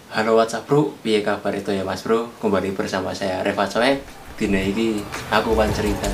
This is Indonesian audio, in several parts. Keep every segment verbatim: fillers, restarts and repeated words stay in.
Halo WhatsApp bro, piye kabar itu ya mas bro? Kembali bersama saya Reva Coek. Dina iki aku pan cerita.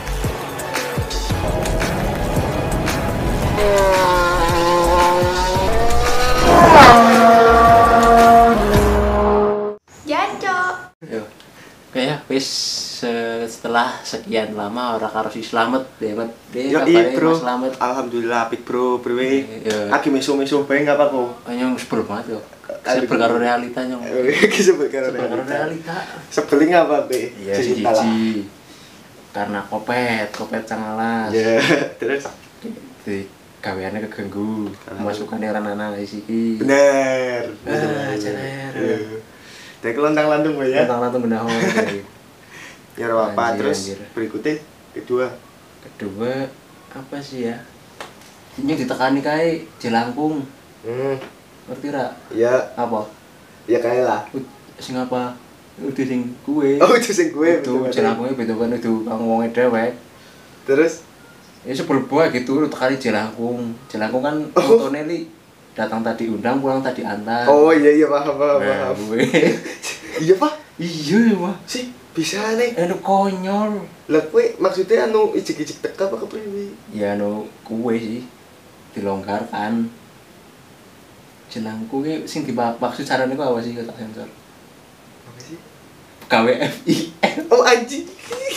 Jancok. Yo. Kayak wis eh, setelah sekian lama ora karo si Slamet, demet. Yo i bro, alhamdulillah apik bro, bro. Lagi meso-meso bae enggak apa-apa. Anyong sebel banget yo. Sebel karo realita nyong. Iki sebel karo Sebel karo realita. Sebeling apa, Be? Iya, siji. Karena kopet, kopet cangalas. Ya, terus di gaweane keganggu. Masukane orang anak iki. bener. Ah, celer. Dek lontang-lantung bae ya. Tentang-tentang benar Ya ora apa, Anjir, terus anjir. berikutnya kedua. Kedua apa sih ya? Ini ditekani kae jelangkung. Hmm, Ngerti ra? ya, Apa? ya kae lah. Ud- Sing apa? Udah sing kue. Oh, itu sing gue Itu jelangkungnya beda kan itu kang wonge dhewek. Terus Ya sebel bae gitu tekani jelangkung. Jelangkung kan Oh. fotone li datang tadi undang pulang tadi antar. oh iya iya paham paham Nah, paham. gue. Iya, Pak. Iya, Wah. Sih, bisa nih. Anu konyol. Lah kowe maksudnya anu ijik-ijik teka apa kepriwe? Ya anu kue sih dilonggarkan. Jelangkung ki sing dimaksud carane ku apa sih tak sensor? Apa sih? K W F I N. Oh anjing.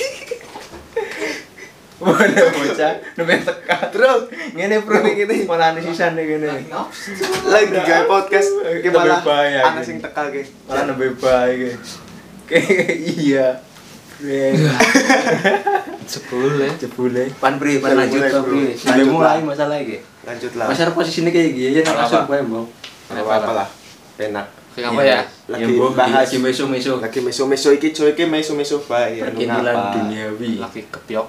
Mana bocah nembe teka. Terus Ngene bro, Ngene, ngene. malah ane sisane ngene. lagi gawe podcast ki Tambah malah bahaya, ana gini. sing teka ki. Malah nembe bae iki. Kayak iya. Jebule. Jebule. Pan pri, pan Jebule, lanjut to bro. pri. Lanjut Sampai lah. mulai masalah iki. Lanjut lah. Masalah posisinya kayak gini ya, Apa? langsung bae, Bang. Apa apa lah. Enak. Kayak apa ya? Lagi Lagi bahas bahas. lagi meso-meso. Lagi meso-meso iki cuy iki meso-meso bae. Anu Perkinilan ngapa? duniawi. Lagi kepiok.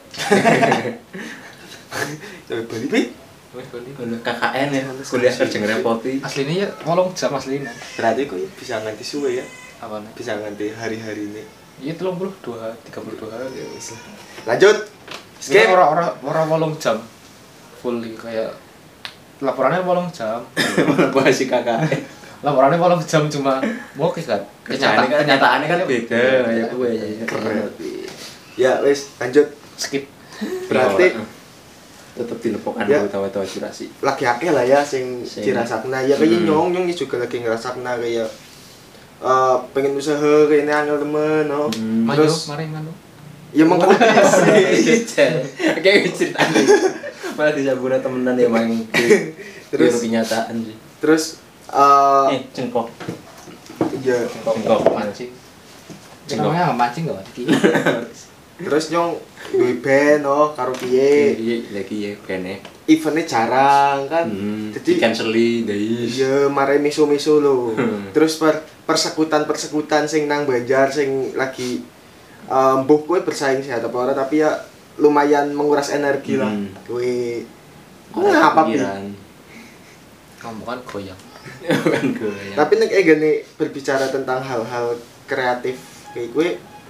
Coba bali pi. Wes bali. K K N ya, kuliah kerja ngerepoti. Aslinya ya wolong jam aslinya. Berarti kok bisa nganti suwe ya. Apa nih? Bisa nganti hari-hari ini. Iya telung puluh dua, tiga puluh dua hari. Ya wis lah. Lanjut. Skip. Skip. Orang orang orang wolong jam. Full iki kayak laporannya wolong jam. Malah bahas si K K N. Laporannya wolong jam cuma bokis kan. Kenyataannya kan kenyataannya kan beda ya gue. Keren. Ya wis lanjut. Skip. Berarti tetap dilepokan Ya. tawa-tawa curasi. lagi akeh lah ya sing Sing- dirasakna ya kayak Hmm. nyong nyong juga lagi ngerasakna kayak eh pengen usaha kayak ini angel temen no. Hmm. Mayo, Terus mari manu. ya mengko sih. Kayak cerita malah disambungnya temenan ya mang Terus terus kenyataan sih. terus eh Eh, cengkok. ya Cengkok mancing. Cengkok. Namanya mancing enggak? terus nyong duwe band no karo piye Iya, lagi ya kene. eventnya jarang kan. Hmm. Jadi canceli guys. iya mare miso-miso lo. Hmm. Terus per persekutan-persekutan sing nang Banjar sing lagi eh, mbuh kowe bersaing sehat apa ora tapi ya lumayan menguras energi lah. Hmm. Kowe ngapa pi? Kamu kan goyang. Kan gue. Tapi nek eh gini berbicara tentang hal-hal kreatif kayak gue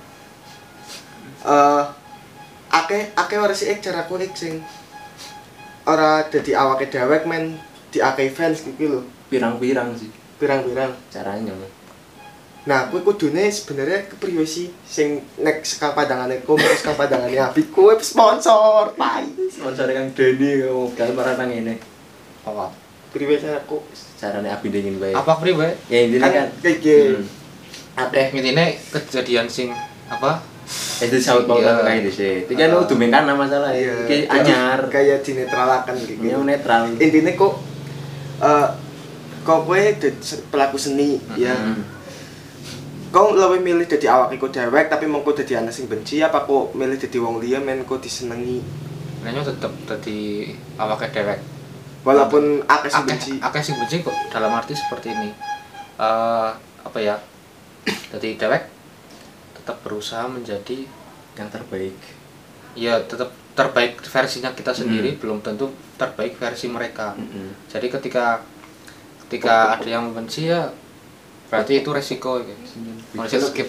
eh akeh akeh ora sih cara kulik sing ora dadi awake dewek men di akeh fans gitu lho. Pirang-pirang sih Pirang-pirang. caranya. Nah, kowe kudune sebenarnya kepriwe sih sing nek sekal padangane kowe terus sekal padangane Abi kowe sponsor, pai. Sponsor Kang Deni kamu gal marang nang ngene. Apa? Priwe saya kok Carane abi dingin bae. Apa priwe? Ya intinya kan kan kayak gini. hmm. Akeh intine kejadian sing apa? Itu saut mau Iya. kayak di sini. Tiga lu tuh kan masalah ya. Kayak anyar. Kayak dinetralakan kayak gitu. Yang netral. Intinya kok eh kok kowe dadi pelaku seni ya. Hmm. Kau lebih milih jadi awak iku dewek tapi mengko dadi anak sing benci apa kok milih jadi wong liya men kok disenengi Nanya tetep dadi awake dewek. walaupun akeh sing Akeh benci. akeh sing benci kok dalam arti seperti ini. Eh apa ya? Dadi dewek tetap berusaha menjadi Yang terbaik. ya tetap terbaik versinya kita sendiri, Hmm. belum tentu terbaik versi mereka. Heeh. Jadi ketika ketika ada yang membenci ya berarti itu resiko ya. Manusia skip.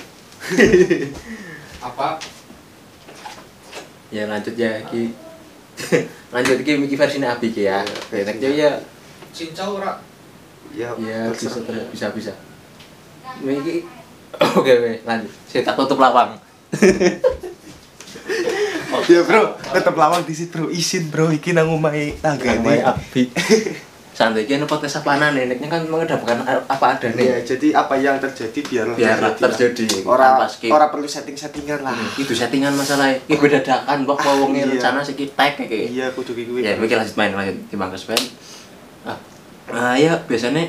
Apa? Ya lanjut ya ki. Lanjut ki iki versine abi ki ya. Nek ya Cincau ora Ya, ya bisa terserah. bisa bisa. Iki oke oke lanjut. Saya tak tutup lawang. Ya bro, tetep lawang disit bro, izin bro, iki nang omahe tanggane. Abi. Santai iki podcast apaan neneknya kan mengedepankan apa adanya. Ya, jadi apa yang terjadi biarlah Biarlah terjadi. Ora Tanpa skip. ora perlu setting-settingan lah. Hmm, itu settingan masalahnya. Iki beda dadakan mbok Ah, wonge iya. rencana siki tag iki. Iya, kudu ki kuwi. Ya, mikir lanjut main lanjut timbang kesuwen. Ah. Nah, ya biasanya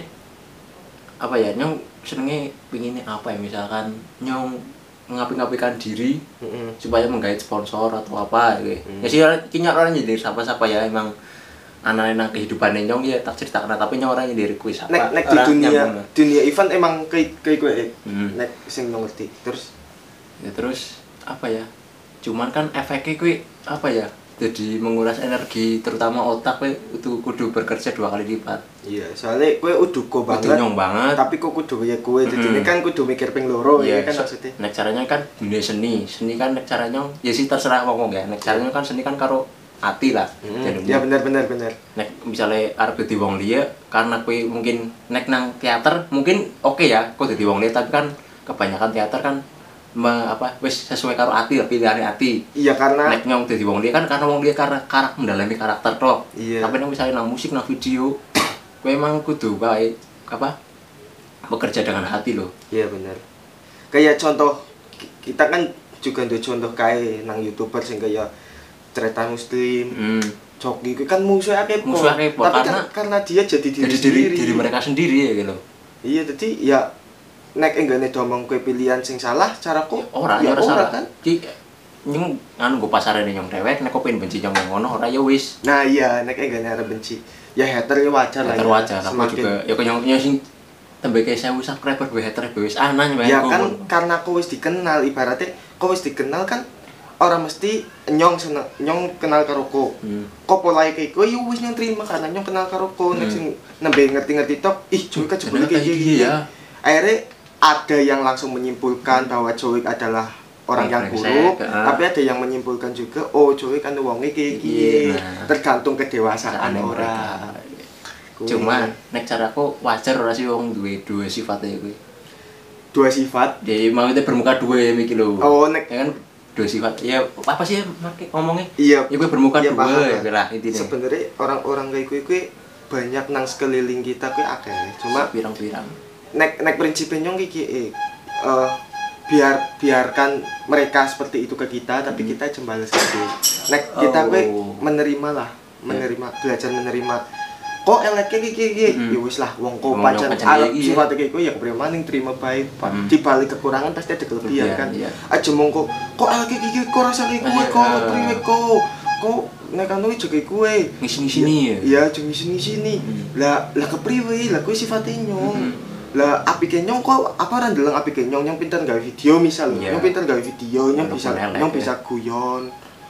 apa ya nyong senenge pinginnya apa ya misalkan nyong ngapi-ngapikan diri Heeh. supaya menggait sponsor atau apa gitu. Hmm. Ya sih kinya orang nyindir siapa-siapa ya emang anak-anak nang kehidupannya nyong ya tak ceritakan tapi nyong orang nyindir kuis apa. Nek nek di orang dunia nyambung. dunia event emang kayak kayak gue Hmm. nek sing ngerti. Terus Ya terus apa ya? Cuman kan efeknya kuwi apa ya? Jadi menguras energi terutama otak kuwi kudu kudu bekerja dua kali lipat. iya, soalnya gue uduko Kudu banget. nyong banget. Tapi kok kudu ya gue jadi Mm-mm. ini kan kudu mikir ping loro ya kan so- maksudnya. nek caranya kan dunia seni. Seni kan nek caranya ya sih terserah ngomong ya. Nek caranya kan seni kan karo hati lah. Hmm. Jadinya. Ya benar benar benar. Nek misalnya arep dadi wong liya karena kowe mungkin nek nang teater mungkin oke ya kok dadi wong liya tapi kan kebanyakan teater kan me, apa wis sesuai karo ati pilihane ati. Iya karena Nek nyong dadi wong liya kan karena wong liya karena karak mendalami karakter tok. Iya. Tapi nek misalnya nang musik nang video kowe emang kudu kae apa bekerja dengan hati loh. iya benar. Kayak contoh ki- kita kan juga ada contoh kayak nang YouTuber sing kayak cerita muslim, Hmm. Coki itu kan musuhnya kepo. Musuhnya kepo, Tapi karena- kan, karena dia jadi diri Jadi diri, sendiri. diri mereka sendiri ya gitu. Iya, jadi ya nek enggane domong kue pilihan sing salah, caraku Ora ya ya ora salah kan. Ki nyong anu go pasarane nyong dewek nek kok pengen benci nyong yang ngono ora ya wis. Nah iya, nek enggane arep benci. Ya hater ya wajar lah. Terwajar ya. aku juga ya kok nyong nyong sing tembe kayak sewu subscriber be hater be wis ana nyong. Ya kan karena aku wis dikenal, ibaratnya kau wis dikenal kan orang mesti nyong seneng nyong kenal karo ko. Hmm. Kok polahe kayak kowe ya wis nyong terima karena nyong kenal karo ko. Nek Hmm. sing nembe ngerti-ngerti tok, ih Joik kan jebule kayak gini. ya. Akhirnya ada yang langsung menyimpulkan bahwa Joik adalah orang yang Brengsek, buruk, ah. tapi ada yang menyimpulkan juga oh Joik kan wonge kayak gini. Iya, nah. Tergantung kedewasaan Saane orang. mereka. Cuma nek caraku wajar ora sih wong duwe dua sifatnya kuwi. Dua sifat. Dia mau itu bermuka dua ya mikir lho. Oh, nek- ya kan dua sifat. Ya apa sih make ngomongnya? Iya. Ya gue bermuka Iya, dua paham. ya lah intinya. Sebenarnya orang-orang kayak gue gue banyak nang sekeliling kita gue akeh. Cuma pirang-pirang. nek nek prinsipnya nyong iki eh eh, biar biarkan mereka seperti itu ke kita tapi Hmm. kita aja balas gitu. Nek kita gue Oh. menerima lah, menerima belajar menerima. Kok elek iki iki iki Hmm. ya wis lah wong kok Wong pancen pancen arep iki, ya. sifat kayak gue ya kepriye maning terima baik. Hmm. Di balik kekurangan pasti ada kelebihan Kelebihan, kan. iya. Aja mongko kok elek iki iki kok rasa kayak gue Eh, kok eh. priwe kok kok nek anu iki kayak gue. Ngisi-ngisini ya. Iya, jeung sini-sini. Hmm. Lah lah kepriwe? Lah kuwi sifate nyong. Hmm. Lah apike nyong kok apa ora ndeleng apike nyong nyong pinter gawe video misal Iya. nyong pinter gawe video nyong Walaupun bisa elek, nyong ya. bisa guyon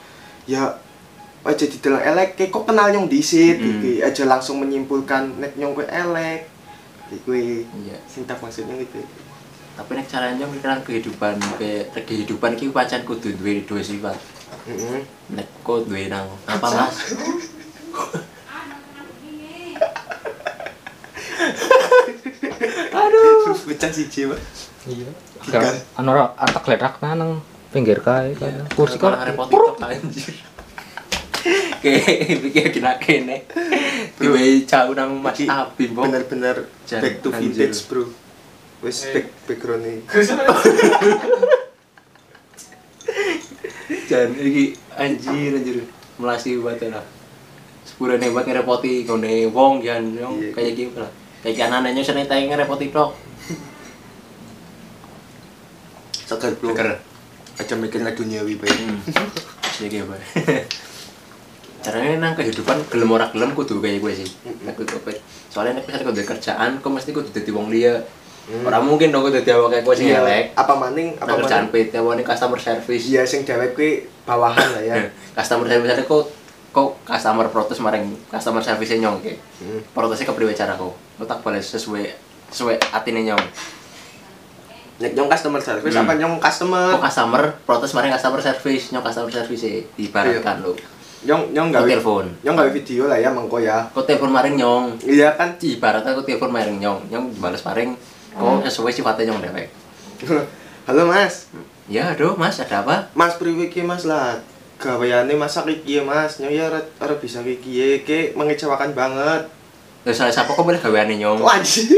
ya aja dideleng elek kayak kok kenal nyong disit Mm. iki aja langsung menyimpulkan nek nyong kowe elek iki Iya. sing tak maksudnya gitu. Tapi nek caranya mikiran kehidupan kayak kehidupan iki pancen kudu duwe dua sifat. Heeh. Nek kok duwe nang apa Mas? Aduh, pecah siji, Pak. Iya. Tiga. Anu ora atak lerak nang pinggir kae kan. Kursi kok repot tok anjir. Kayak pikir kena kene. Diwe jauh nang Mas Iki Abi, Mbok. Bener-bener Jan, back to anjir. vintage, Bro. Wis back background iki. Jan iki anjir anjir melasi banget lah. Sepurane buat ngerepoti ngene wong jan yang Iya, kayak gitu lah. Kayak anane seneng tae ngerepoti tok. Seger, Bro. Seger. Aja mikirnya duniawi bae. Hmm. Jadi apa? Caranya nang kehidupan gelem ora gelem kudu kayak gue sih. Nek kudu kowe. Soalnya nek misalnya kudu kerjaan, kok mesti kudu dadi wong liya. Hmm. Ora mungkin dong kudu dadi awak kayak gue sing Iya, elek. apa maning apa Nang kerjaan maning P T awake customer service. iya sing dhewek kuwi bawahan lah ya. Customer service ada kok kok customer protes maring customer service nyong ke. Hmm. Protesnya kepriwe cara kok? Lo tak balas sesuai sesuai atine nyong. Nek nyong customer service Hmm. apa nyong customer? Kok customer protes maring customer service, nyong customer service e diibaratkan lo. Nyong nyong Kok gawe telepon. nyong gawe video lah ya mengko ya. Kok telepon maring nyong. Iya kan? Ibaratnya aku telepon maring nyong, nyong balas maring Kok sesuai sifatnya nyong dewek. Halo Mas. Ya, aduh Mas, ada apa? Mas priwe ki Mas lah. Gaweane masak iki ya Mas. Nyong ya ora ora bisa iki ya. Ki mengecewakan banget. Terus salah siapa kok boleh gaweane nyong? Wajib.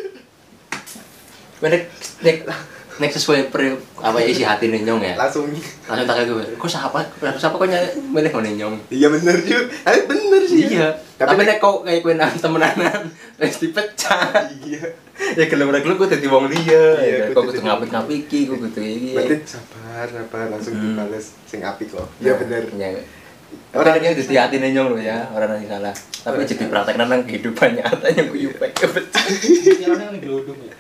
Nek nek nek sesuai per apa isi hati nyong ya. Langsung. Langsung tak gue. Kok siapa? Siapa kok nyari milih ngene nyong? Iya bener juga. Tapi bener sih. Iya. Tapi Tapi nek kok kayak kowe nang temenanan wis dipecah. Iya. Ya gelem ora gelem kok dadi wong liya. Iya, Ya, kok kok kudu dadi- ngapik-ngapiki, kok kudu iki. Berarti sabar, sabar langsung Hmm. dibales sing apik kok. Iya bener. Ya. Orang- Orang ini dadi atine nyong lho ya, ora nang salah. Tapi jadi praktekna nang kehidupan nyata yang kuyu pek kepecah. Yang ini geludung ya.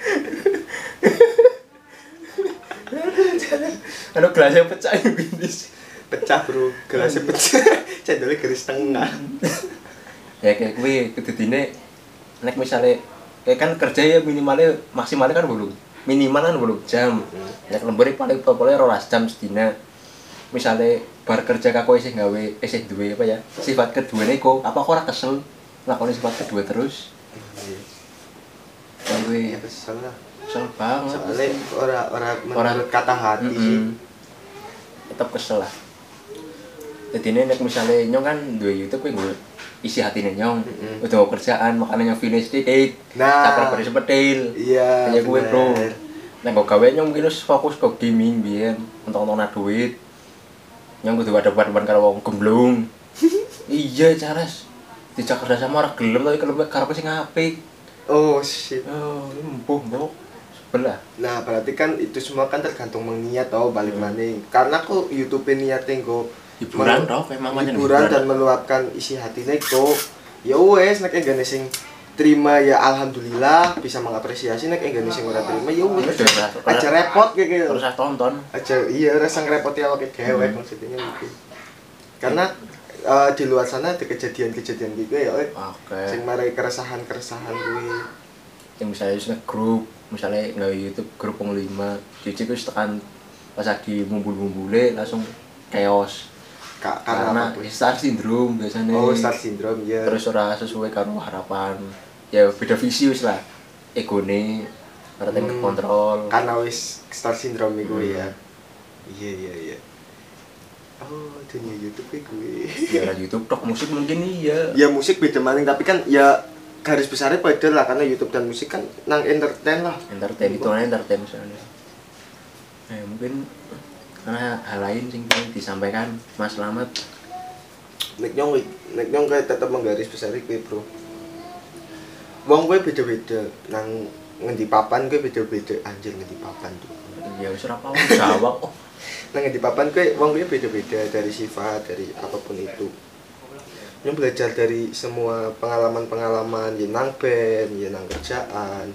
Anu gelasnya pecah yo gini. Pecah bro, gelasnya pecah. Cendolnya garis tengah. Ya kayak kuwi kedudine nek misale kayak kan kerja ya minimalnya maksimalnya kan belum minimal kan belum jam. Nek lembur paling popolnya rolas jam sedina. Misale bar kerja kako isih gawe isih duwe apa ya? Sifat keduane kok apa kok ora kesel lakoni sifat kedua terus. Ya kuwi Ya kesel lah. kesel banget. Soalnya ora ora menurut kata hati sih. Mm-mm. Tetap kesel lah. Jadi ini nek misalnya nyong kan dua YouTube kuwi nggo isi hatine nyong. Mm-mm. Udah mau kerjaan makanya nyong finish titik. Nah. Sabar beri sepetil. Iya. Kayak gue bener. bro. Nek kok gawe nyong mungkin wis fokus ke gaming biyen untuk nona duit. Nyong kudu ada-ada karo wong gemblung. Iya, Caras. Dijak kerja sama ora gelem tapi kelem karepe sing apik. Oh shit. Oh, empuh, mbok. Sebelah. Nah, berarti kan itu semua kan tergantung mengiat tau balik Hmm. maning. Karena kok YouTube niatnya kok Hiburan melu- toh, memang macam hiburan dan meluapkan isi hatine kok. Ya wes nek enggak sing terima ya alhamdulillah bisa mengapresiasi nek enggak sing ora terima ya wes. Aja repot kayak gitu. Terus tonton. Aja iya rasa ngerepoti awake dhewe Hmm. maksudnya gitu. Karena eh, di luar sana ada kejadian-kejadian gitu ya, eh, Oke. sing marai keresahan-keresahan kuwi. Yang misalnya wis grup, misalnya nggak YouTube grup wong lima, cici wis tekan pas lagi mumbul-mumbule langsung chaos. Ka- Karena apa kuwi? star syndrome biasanya. Oh, star syndrome ya. Terus ora sesuai karo harapan. Ya beda visi wis lah. Egone ora ten Hmm. kontrol. Karena wis star syndrome iku Hmm. ya. Iya iya iya. Oh, dunia YouTube iku gue. Ya ora YouTube tok musik mungkin iya. Ya musik beda maning tapi kan ya garis besarnya beda lah karena YouTube dan musik kan nang entertain lah. Entertain itu kan entertain misalnya. Eh mungkin karena hal lain sing pengen disampaikan Mas Slamet. Nek nyong nek nyong kayak tetep menggaris besari kuwi, Bro. Wong kuwi beda-beda nang ngendi papan kuwi beda-beda anjir ngendi papan tuh. Ya wis ora apa jawab. Oh, Nang ngendi papan kuwi wong kuwi beda-beda dari sifat, dari apapun itu. Nyong belajar dari semua pengalaman-pengalaman ya nang band, ya nang kerjaan.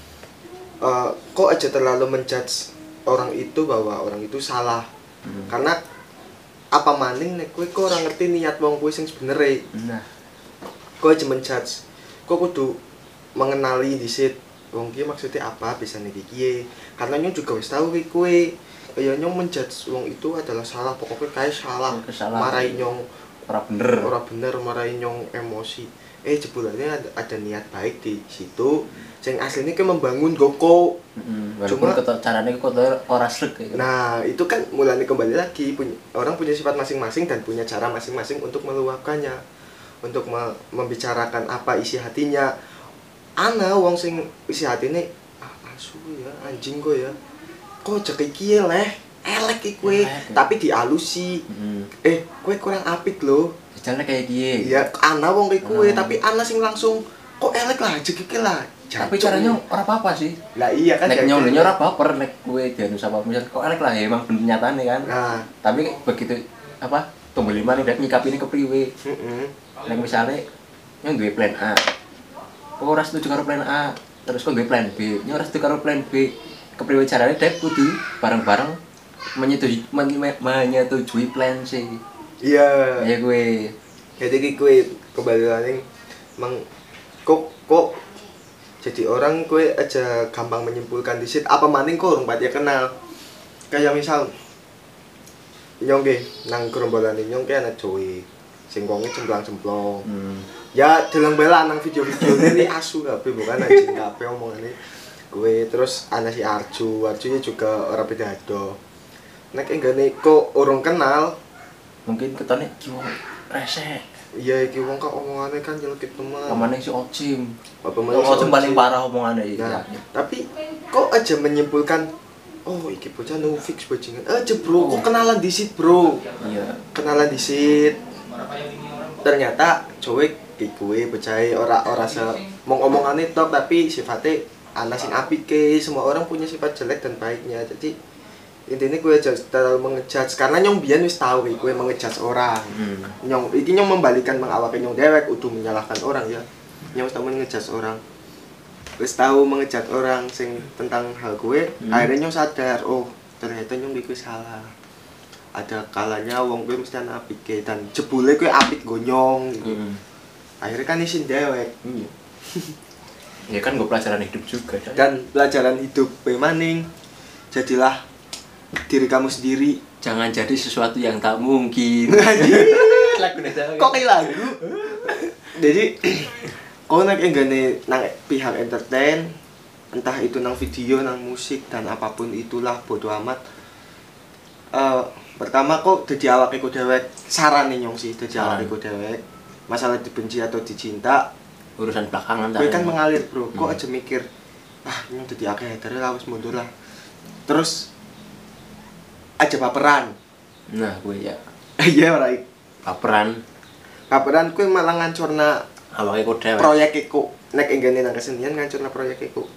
Eh, kok aja terlalu menjudge orang itu bahwa orang itu salah. Hmm. Karena apa maning nek kowe kok ora ngerti niat wong kuwi sing sebenere. nah, Kowe aja menjudge. Kowe kudu mengenali dhisik wong ki maksudnya apa bisa niki kiye. Karena nyong juga wis tahu kuwi kowe kaya nyong menjudge wong itu adalah salah, pokoknya kayak salah. Kesalahan. Marahi nyong ora bener. ora bener, marahi nyong emosi. Eh jebulannya ada, ada niat baik di situ. Sing aslinya kan membangun goko. Mm, walaupun Cuma- kata caranya kok ora sreg kayak gitu. Nah, itu kan mulanya kembali lagi punya, orang punya sifat masing-masing dan punya cara masing-masing untuk meluapkannya, untuk me- membicarakan apa isi hatinya. Ana wong sing isi hatine ah asu ya, anjing kok ya. Kok jek iki leh, elek iki kowe, Elek, ya. tapi dialusi. Heeh. Eh, kowe kurang apik lho. Jalannya kayak dia. Ya, ana wong kayak kowe, Hmm. tapi ana sing langsung kok elek lah, jek iki lah. Tapi Jancuk. caranya ora apa-apa sih. Lah iya kan Nek jancuk. nyolnya ora baper nek gue dianu sama misal kok elek lah ya emang bener nyatane kan. Nah, Tapi begitu apa tumbuh lima nih dan nyikapinnya kepriwe. heeh. Nek misalnya yang duwe plan A. Kok ora setuju karo plan A, terus kok duwe plan B. Nya ora setuju karo plan B. Kepriwe carane dek kudu bareng-bareng menyetujui men- me- menyetujui plan C. Iya. Ya gue. Jadi ki kue kembali lagi mang kok kok jadi orang kue aja gampang menyimpulkan disit apa maning kok orang pati kenal kayak misal nyong ge nang gerombolan nyong ke anak cuy sing wonge cemplang-cemplong Hmm. ya dalang bela nang video-video ini asu kabeh bukan anjing kabeh omongane Gue terus ana si Arju, Arju juga ora beda ado. Nek enggane kok urung kenal, Mungkin ketone iki wong resek. iya iki wong kok omongane kan nyelekit temen. Pamane si Ocim. Apa Wong meneh si Ocim paling Oci. parah omongane iki. Nah, tapi kok aja menyimpulkan oh iki bocah no fix bajingan. Aja bro, kok kenalan disit bro. Iya. Kenalan disit. Ternyata cuek kayak gue percaya ora ora se mong omongane tok tapi sifatnya ana sing apik ke. Semua orang punya sifat jelek dan baiknya. Jadi intinya gue aja terlalu mengejudge karena nyong biyen wis tau gue mengejudge orang. Hmm. Nyong iki nyong membalikan mengawake nyong dewek udah menyalahkan orang ya. Nyong wis tau mengejudge orang. Wis tau mengejudge orang sing tentang hal gue, Hmm. akhirnya nyong sadar, oh ternyata nyong iki salah. Ada kalanya wong gue mesti ana apike dan jebule gue apik gonyong gitu. Hmm. Akhirnya kan isin dewek. Iya. Ya kan gue pelajaran hidup juga. Coy. Dan pelajaran hidup gue maning, jadilah diri kamu sendiri. Jangan jadi sesuatu yang tak mungkin. Lagu desa. Kok kayak lagu? Jadi kau nak enggane nang pihak entertain, entah itu nang video, nang musik dan apapun itulah bodo amat. Eh pertama kok dadi awake ku dewek. Saran nyong sih dadi Saran. awake ku dewek. Masalah dibenci atau dicinta, Urusan belakangan gue kan tar. mengalir bro. Kok Hmm. aja mikir, ah nyong dadi akeh hater lah wis mundur lah. Terus aja baperan. Nah, gue ya Iya ora. baperan Baperan kuwi malah ngancurna awake kok dewek. proyek iku. Nek enggane nang kesenian ngancurna proyek iku.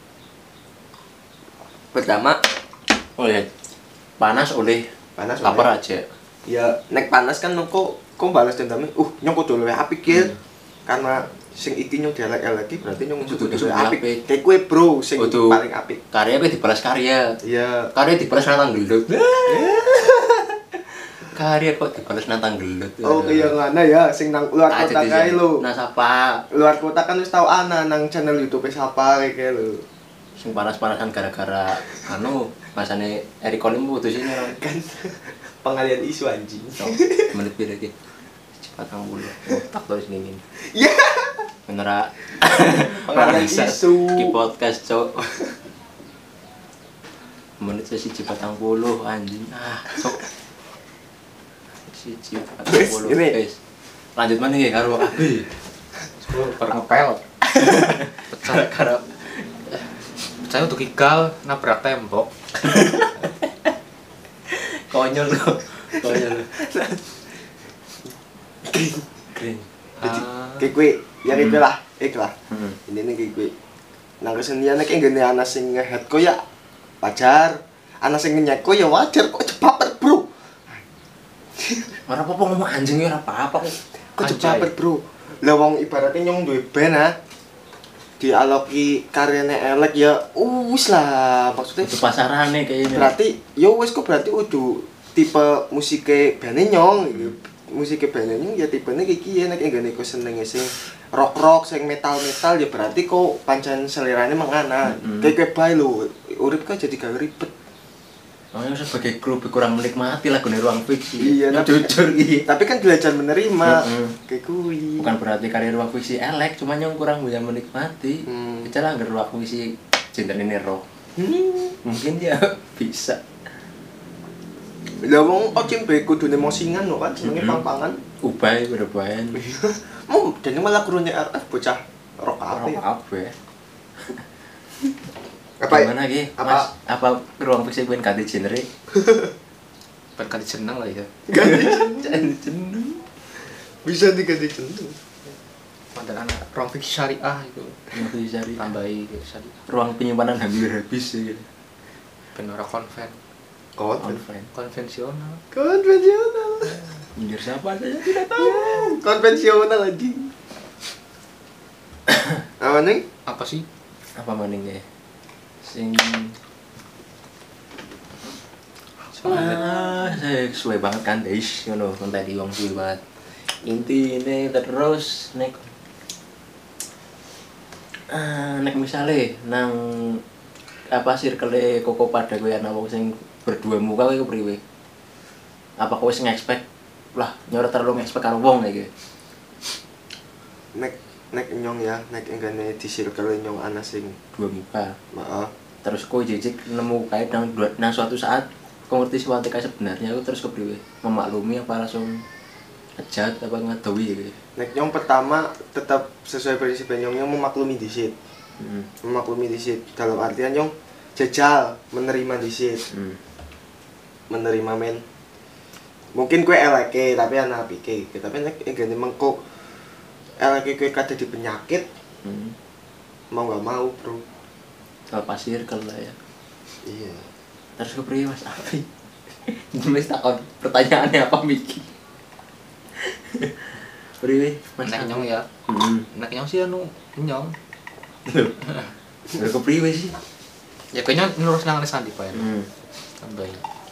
Pertama, Oh ya. Panas oleh panas lapar oleh. aja. Ya nek panas kan kok kok balas dendamnya. Uh, nyong kudu luwih apik ya. Hmm. Karena sing iki nyong dielek-eleki berarti nyong Kudu kudu luwih luwih apik. apik. Kayak kue bro sing Kudu. paling apik. Karya gue dibalas karya. Iya. Karya dibalas nantang gelut. Karya kok dibalas nantang gelut. Oh kaya ngana ya sing nang luar Ah, kota jadi kae sih. lho. Nah, siapa? Luar kota kan wis tau ana nang channel YouTube siapa kayak lho. Sing panas-panasan gara-gara anu masane Eric Colim putusin orang. Kan pengalian isu anjing. So, menit beda iki. Cepat kang bulu. Tak tulis dingin. Ya. Bener ah. Pengalian Bangsat. isu. Ki podcast, Cok. Menit siji patang puluh anjing. Ah, sok. Siji patang Wes, puluh. ini. Wes. Lanjut mana ya karo Abi? Per ngepel. Pecah Karo Pecah untuk igal nabrak tembok. konyol lo. Konyol lo. Green. Ah, Kayak kue, ya Hmm. gitu lah, ikhlas. Hmm. Ini nih kayak gue. Nang kesenian nek ngene ana sing ngehead ko ya wajar. Ana sing ngenyek ko ya wajar kok cepaper, Bro. Ora apa-apa ngomong anjing ya ora apa-apa. Kok Anjay. cepaper, Bro. Lah wong ibaratnya nyong duwe band ah. Dialogi karyane elek ya wis lah maksudnya. Itu pasarane kayaknya. Berarti yo wis kok berarti udah tipe musike band nyong gitu. Musike band nyong ya tipene kayak kiye nek enggane kok senenge sing rock-rock sing metal-metal ya berarti kok pancen selerane mengana. Mm-mm. Kayak kayak bae lho. Urip kan jadi gawe ribet. Oh, yang sebagai kru kurang menikmati lagu ruang fiksi. Iya, Yang tapi- jujur gitu. Tapi kan belajar menerima. Mm-mm. Kayak kuwi. Bukan berarti karya ruang fiksi elek, cuma yang kurang bisa menikmati. Hmm. Bicara nggak ruang fiksi cinta ini roh. Hmm. Mungkin dia bisa. Lah wong Ocim bae kudune mosingan lho kan jenenge Mm-mm. pang-pangan. Ubay berbahan. Mau dene malah kurune R F bocah rock Apa apa. apa ya? Apa ya? Gimana Ki? Apa? Mas, apa ruang fiksi pengen ganti genre? pengen kali jeneng lah ya. Ganti genre. Bisa diganti jeneng. Padahal anak ruang fiksi syariah itu Ruang fiksi cari. tambahi gitu syariah. Ruang penyimpanan hampir habis ya. Ben ora konven, Konven. Offline. konvensional. Konvensional. Menyindir siapa saya tidak tahu. Konvensional anjing. Apa nih? Apa sih? Apa maning ya? Sing Soalnya ah, saya sesuai banget kan guys, ngono kon tadi wong suwe banget. Intine terus nek ah nek misale nang apa circle koko pada gue ana wong sing berdua muka kowe kepriwe? Apa kowe sing expect lah nyorot terlalu expect karo wong iki. Nek nek nyong ya, nek enggane di circle nyong ana sing Dua muka. maaf terus kowe jejik nemu kae nang nang suatu saat kau ngerti sifat kae sebenarnya aku terus kepriwe memaklumi apa langsung ngejat apa ngedowi gitu. Nek nyong pertama tetap sesuai prinsip nyong nyong memaklumi disit. Hmm. Memaklumi disit dalam artian nyong jajal menerima disit. Hmm. Menerima men. Mungkin kue eleke tapi anak apike. Tapi nek engene mengko eleke kue kada di penyakit, Hmm. mau nggak mau, Bro. Soal pasir kalau lah ya. Iya. Terus kepriwe Mas Afi? Wis takon pertanyaannya apa Miki? Priwe Mas Nek Afi? nyong ya. Hmm. Nek nyong sih anu nyong. Lho kepriwe sih? Ya kayaknya nurus nang Sandi Pak ya. Hmm. Tambah.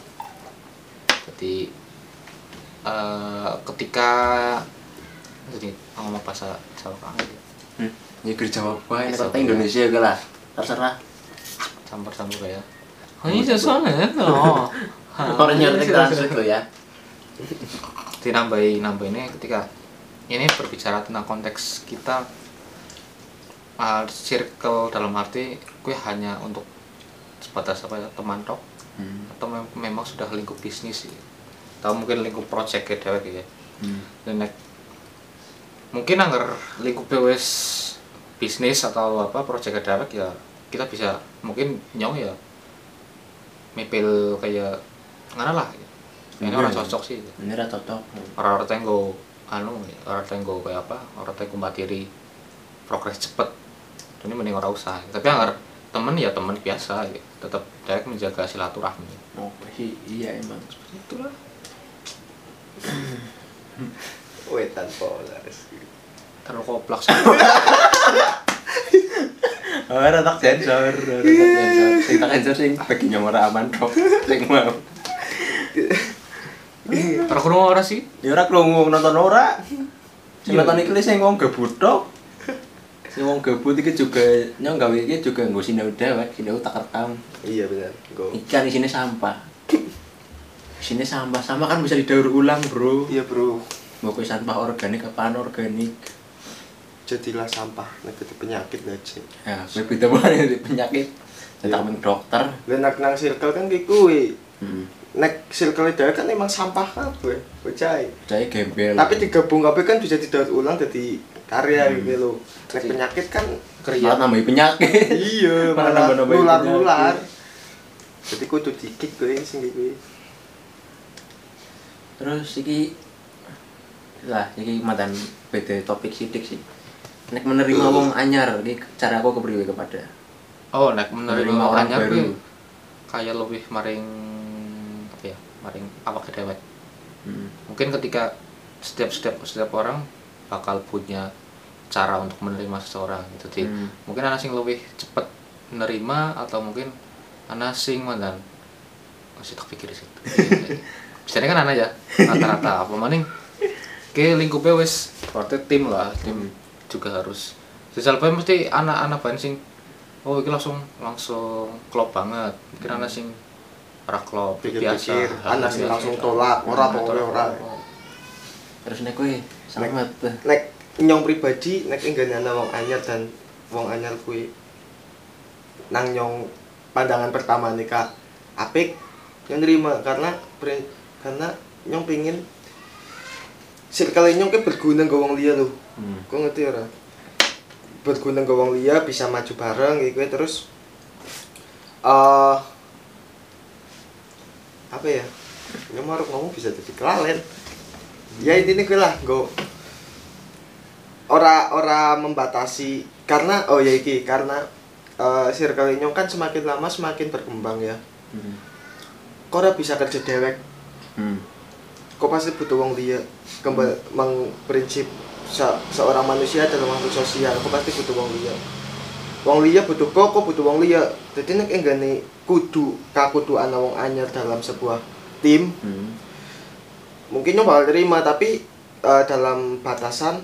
Jadi eh ketika jadi ngomong bahasa Jawa kan gitu. Hmm. Ya kerja apa ini Jawa kota Indonesia ge lah. Terserah. Campur-campur kayak. Oh, ini sesuatu loh. Orang ngerti translate lo ya. Dinambahi nambah ini ketika ini berbicara tentang konteks kita uh, circle dalam arti gue hanya untuk sebatas apa ya teman tok Hmm. atau mem- memang sudah lingkup bisnis sih atau mungkin lingkup project kayak dewek ya Hmm. dan nek mungkin anggar lingkup wes bisnis atau apa project kayak dewek ya kita bisa mungkin nyong ya mepil kayak ngana lah ini orang cocok sih Ini ra cocok. orang-orang tenggo anu orang tenggo kayak apa orang tenggo materi progres cepet ini mending orang usah tapi anggar temen ya temen biasa ya. Tetap dayak menjaga silaturahmi Oh sih iya emang seperti itulah. Wetan polas. terlalu koplak sih. Ora tak sensor, ora tak sensor. Sing tak sensor sing baginya ora aman kok. Sing mau. Terus kurang orang sih Ya ora krungu nonton ora. Sing nonton iki sing wong gabut tok. Sing wong gabut iki juga nyong gawe iki juga nggo sinau dewek, sinau tak rekam. Iya benar. Go. Ikan di sini sampah. Di sini sampah, sama kan bisa didaur ulang, Bro. Iya, Bro. Mau ke sampah organik apa anorganik. Jadilah sampah nek itu penyakit aja. Ya, beda banget penyakit. Cetak Iya. yeah. dokter. Lah nek nang circle kan ki kuwi. Hmm. Nek circle dhewe kan emang sampah kabeh, bocah. Saya gembel. Tapi digabung kabeh kan bisa didaur ulang jadi karya Hmm. gitu lho. Nek penyakit kan malah nambahin penyakit. iya, Malah malah nambah-nambahin nular-nular. penyakit. Jadi kudu dikit kowe sing kuwi. Terus iki lah iki mantan beda topik sidik sih. Nek menerima wong anyar iki cara aku kepriwe kepada oh nek menerima menerima orang anyar baru. kuwi kayak lebih maring apa ya maring awak dewek Hmm. mungkin ketika setiap setiap setiap orang bakal punya cara untuk menerima seseorang gitu jadi Hmm. mungkin anak sing lebih cepet menerima atau mungkin anak sing mantan masih tak pikir sih biasanya kan anak ya rata-rata apa maning ke lingkupnya wes berarti tim lah tim Hmm. juga harus sesalnya mesti anak-anak ban sing oh ini langsung langsung klop banget mungkin anak sing ora klop biasa Pikir-pikir, anak sing biasa. langsung tolak, ora Nah, pokoknya ora. Terus nek kowe selamat. Nek nyong pribadi nek enggane ana wong anyar dan wong anyar kuwi nang nyong pandangan pertama nih Kak apik yang nerima karena pri- karena nyong pengin circle nyong ke berguna ke wong liya lho. Hmm. Kok ngerti ora? Berguna ke wong liya bisa maju bareng gitu terus eh apa ya? Nyong mau ngomong bisa jadi kelalen. Ya intinya gue lah, gue ora ora membatasi karena oh ya iki karena uh, circle nyong kan semakin lama semakin berkembang ya. Hmm. Kok ora bisa kerja dewek? Hmm. Kok pasti butuh wong liya. Kembali mang prinsip se- seorang manusia adalah makhluk sosial. Kok pasti butuh wong liya. Wong liya butuh kok, kok butuh wong liya. Jadi nek enggane kudu kakudu ana wong anyar dalam sebuah tim. Hmm. Mungkin nyong bakal terima tapi uh, dalam batasan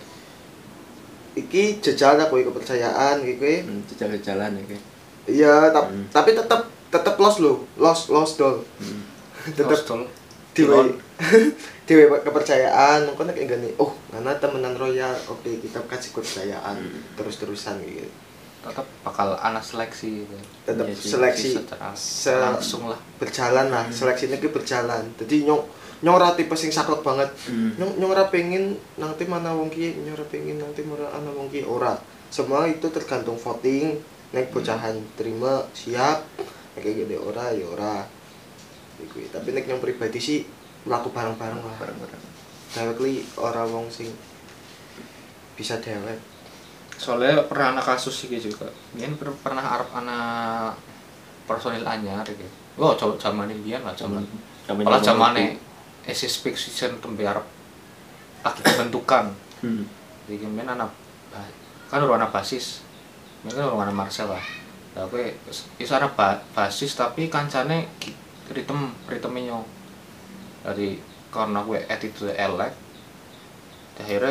iki jejal aku kepercayaan gitu Hmm, jalan-jalan ya kayak. iya tap, Hmm. tapi tetap tetap los lo los los dol Hmm. tetap Hostel. dewe dewe kepercayaan mungkin kayak gini oh karena temenan royal oke kita kasih kepercayaan Hmm. terus terusan gitu tetap bakal ana seleksi gitu. Tetap Iya sih, seleksi secara se- langsung lah. berjalan lah, seleksi ini berjalan. Jadi nyong nyong ora tipe sing saklek banget. Hmm. Nyong nyong ora pengen nang tim mana wong ki, nyong ora pengen nang tim ora ana wong ki, ora. Semua itu tergantung voting, nek bocahan terima siap, nek kayak gede ora ya ora. Iku tapi nek nyong pribadi sih mlaku bareng-bareng lah. Bareng-bareng. Dewek li ora wong sing bisa dewek. Soalnya pernah ana kasus iki juga. Mien per- pernah arep ana personil anyar iki. Wah, coba zaman mbiyen lah zaman. Kami Malah ngomong zamane itu. S S P season tembe arep lagi pembentukan. Hmm. Jadi mien ana ba- kan ora ana basis. Mien kan ora ana Marcel lah. Lah kowe iso ana ba- basis tapi kancane gi- ritme ritme nyong. Dari karena gue attitude elek. Akhirnya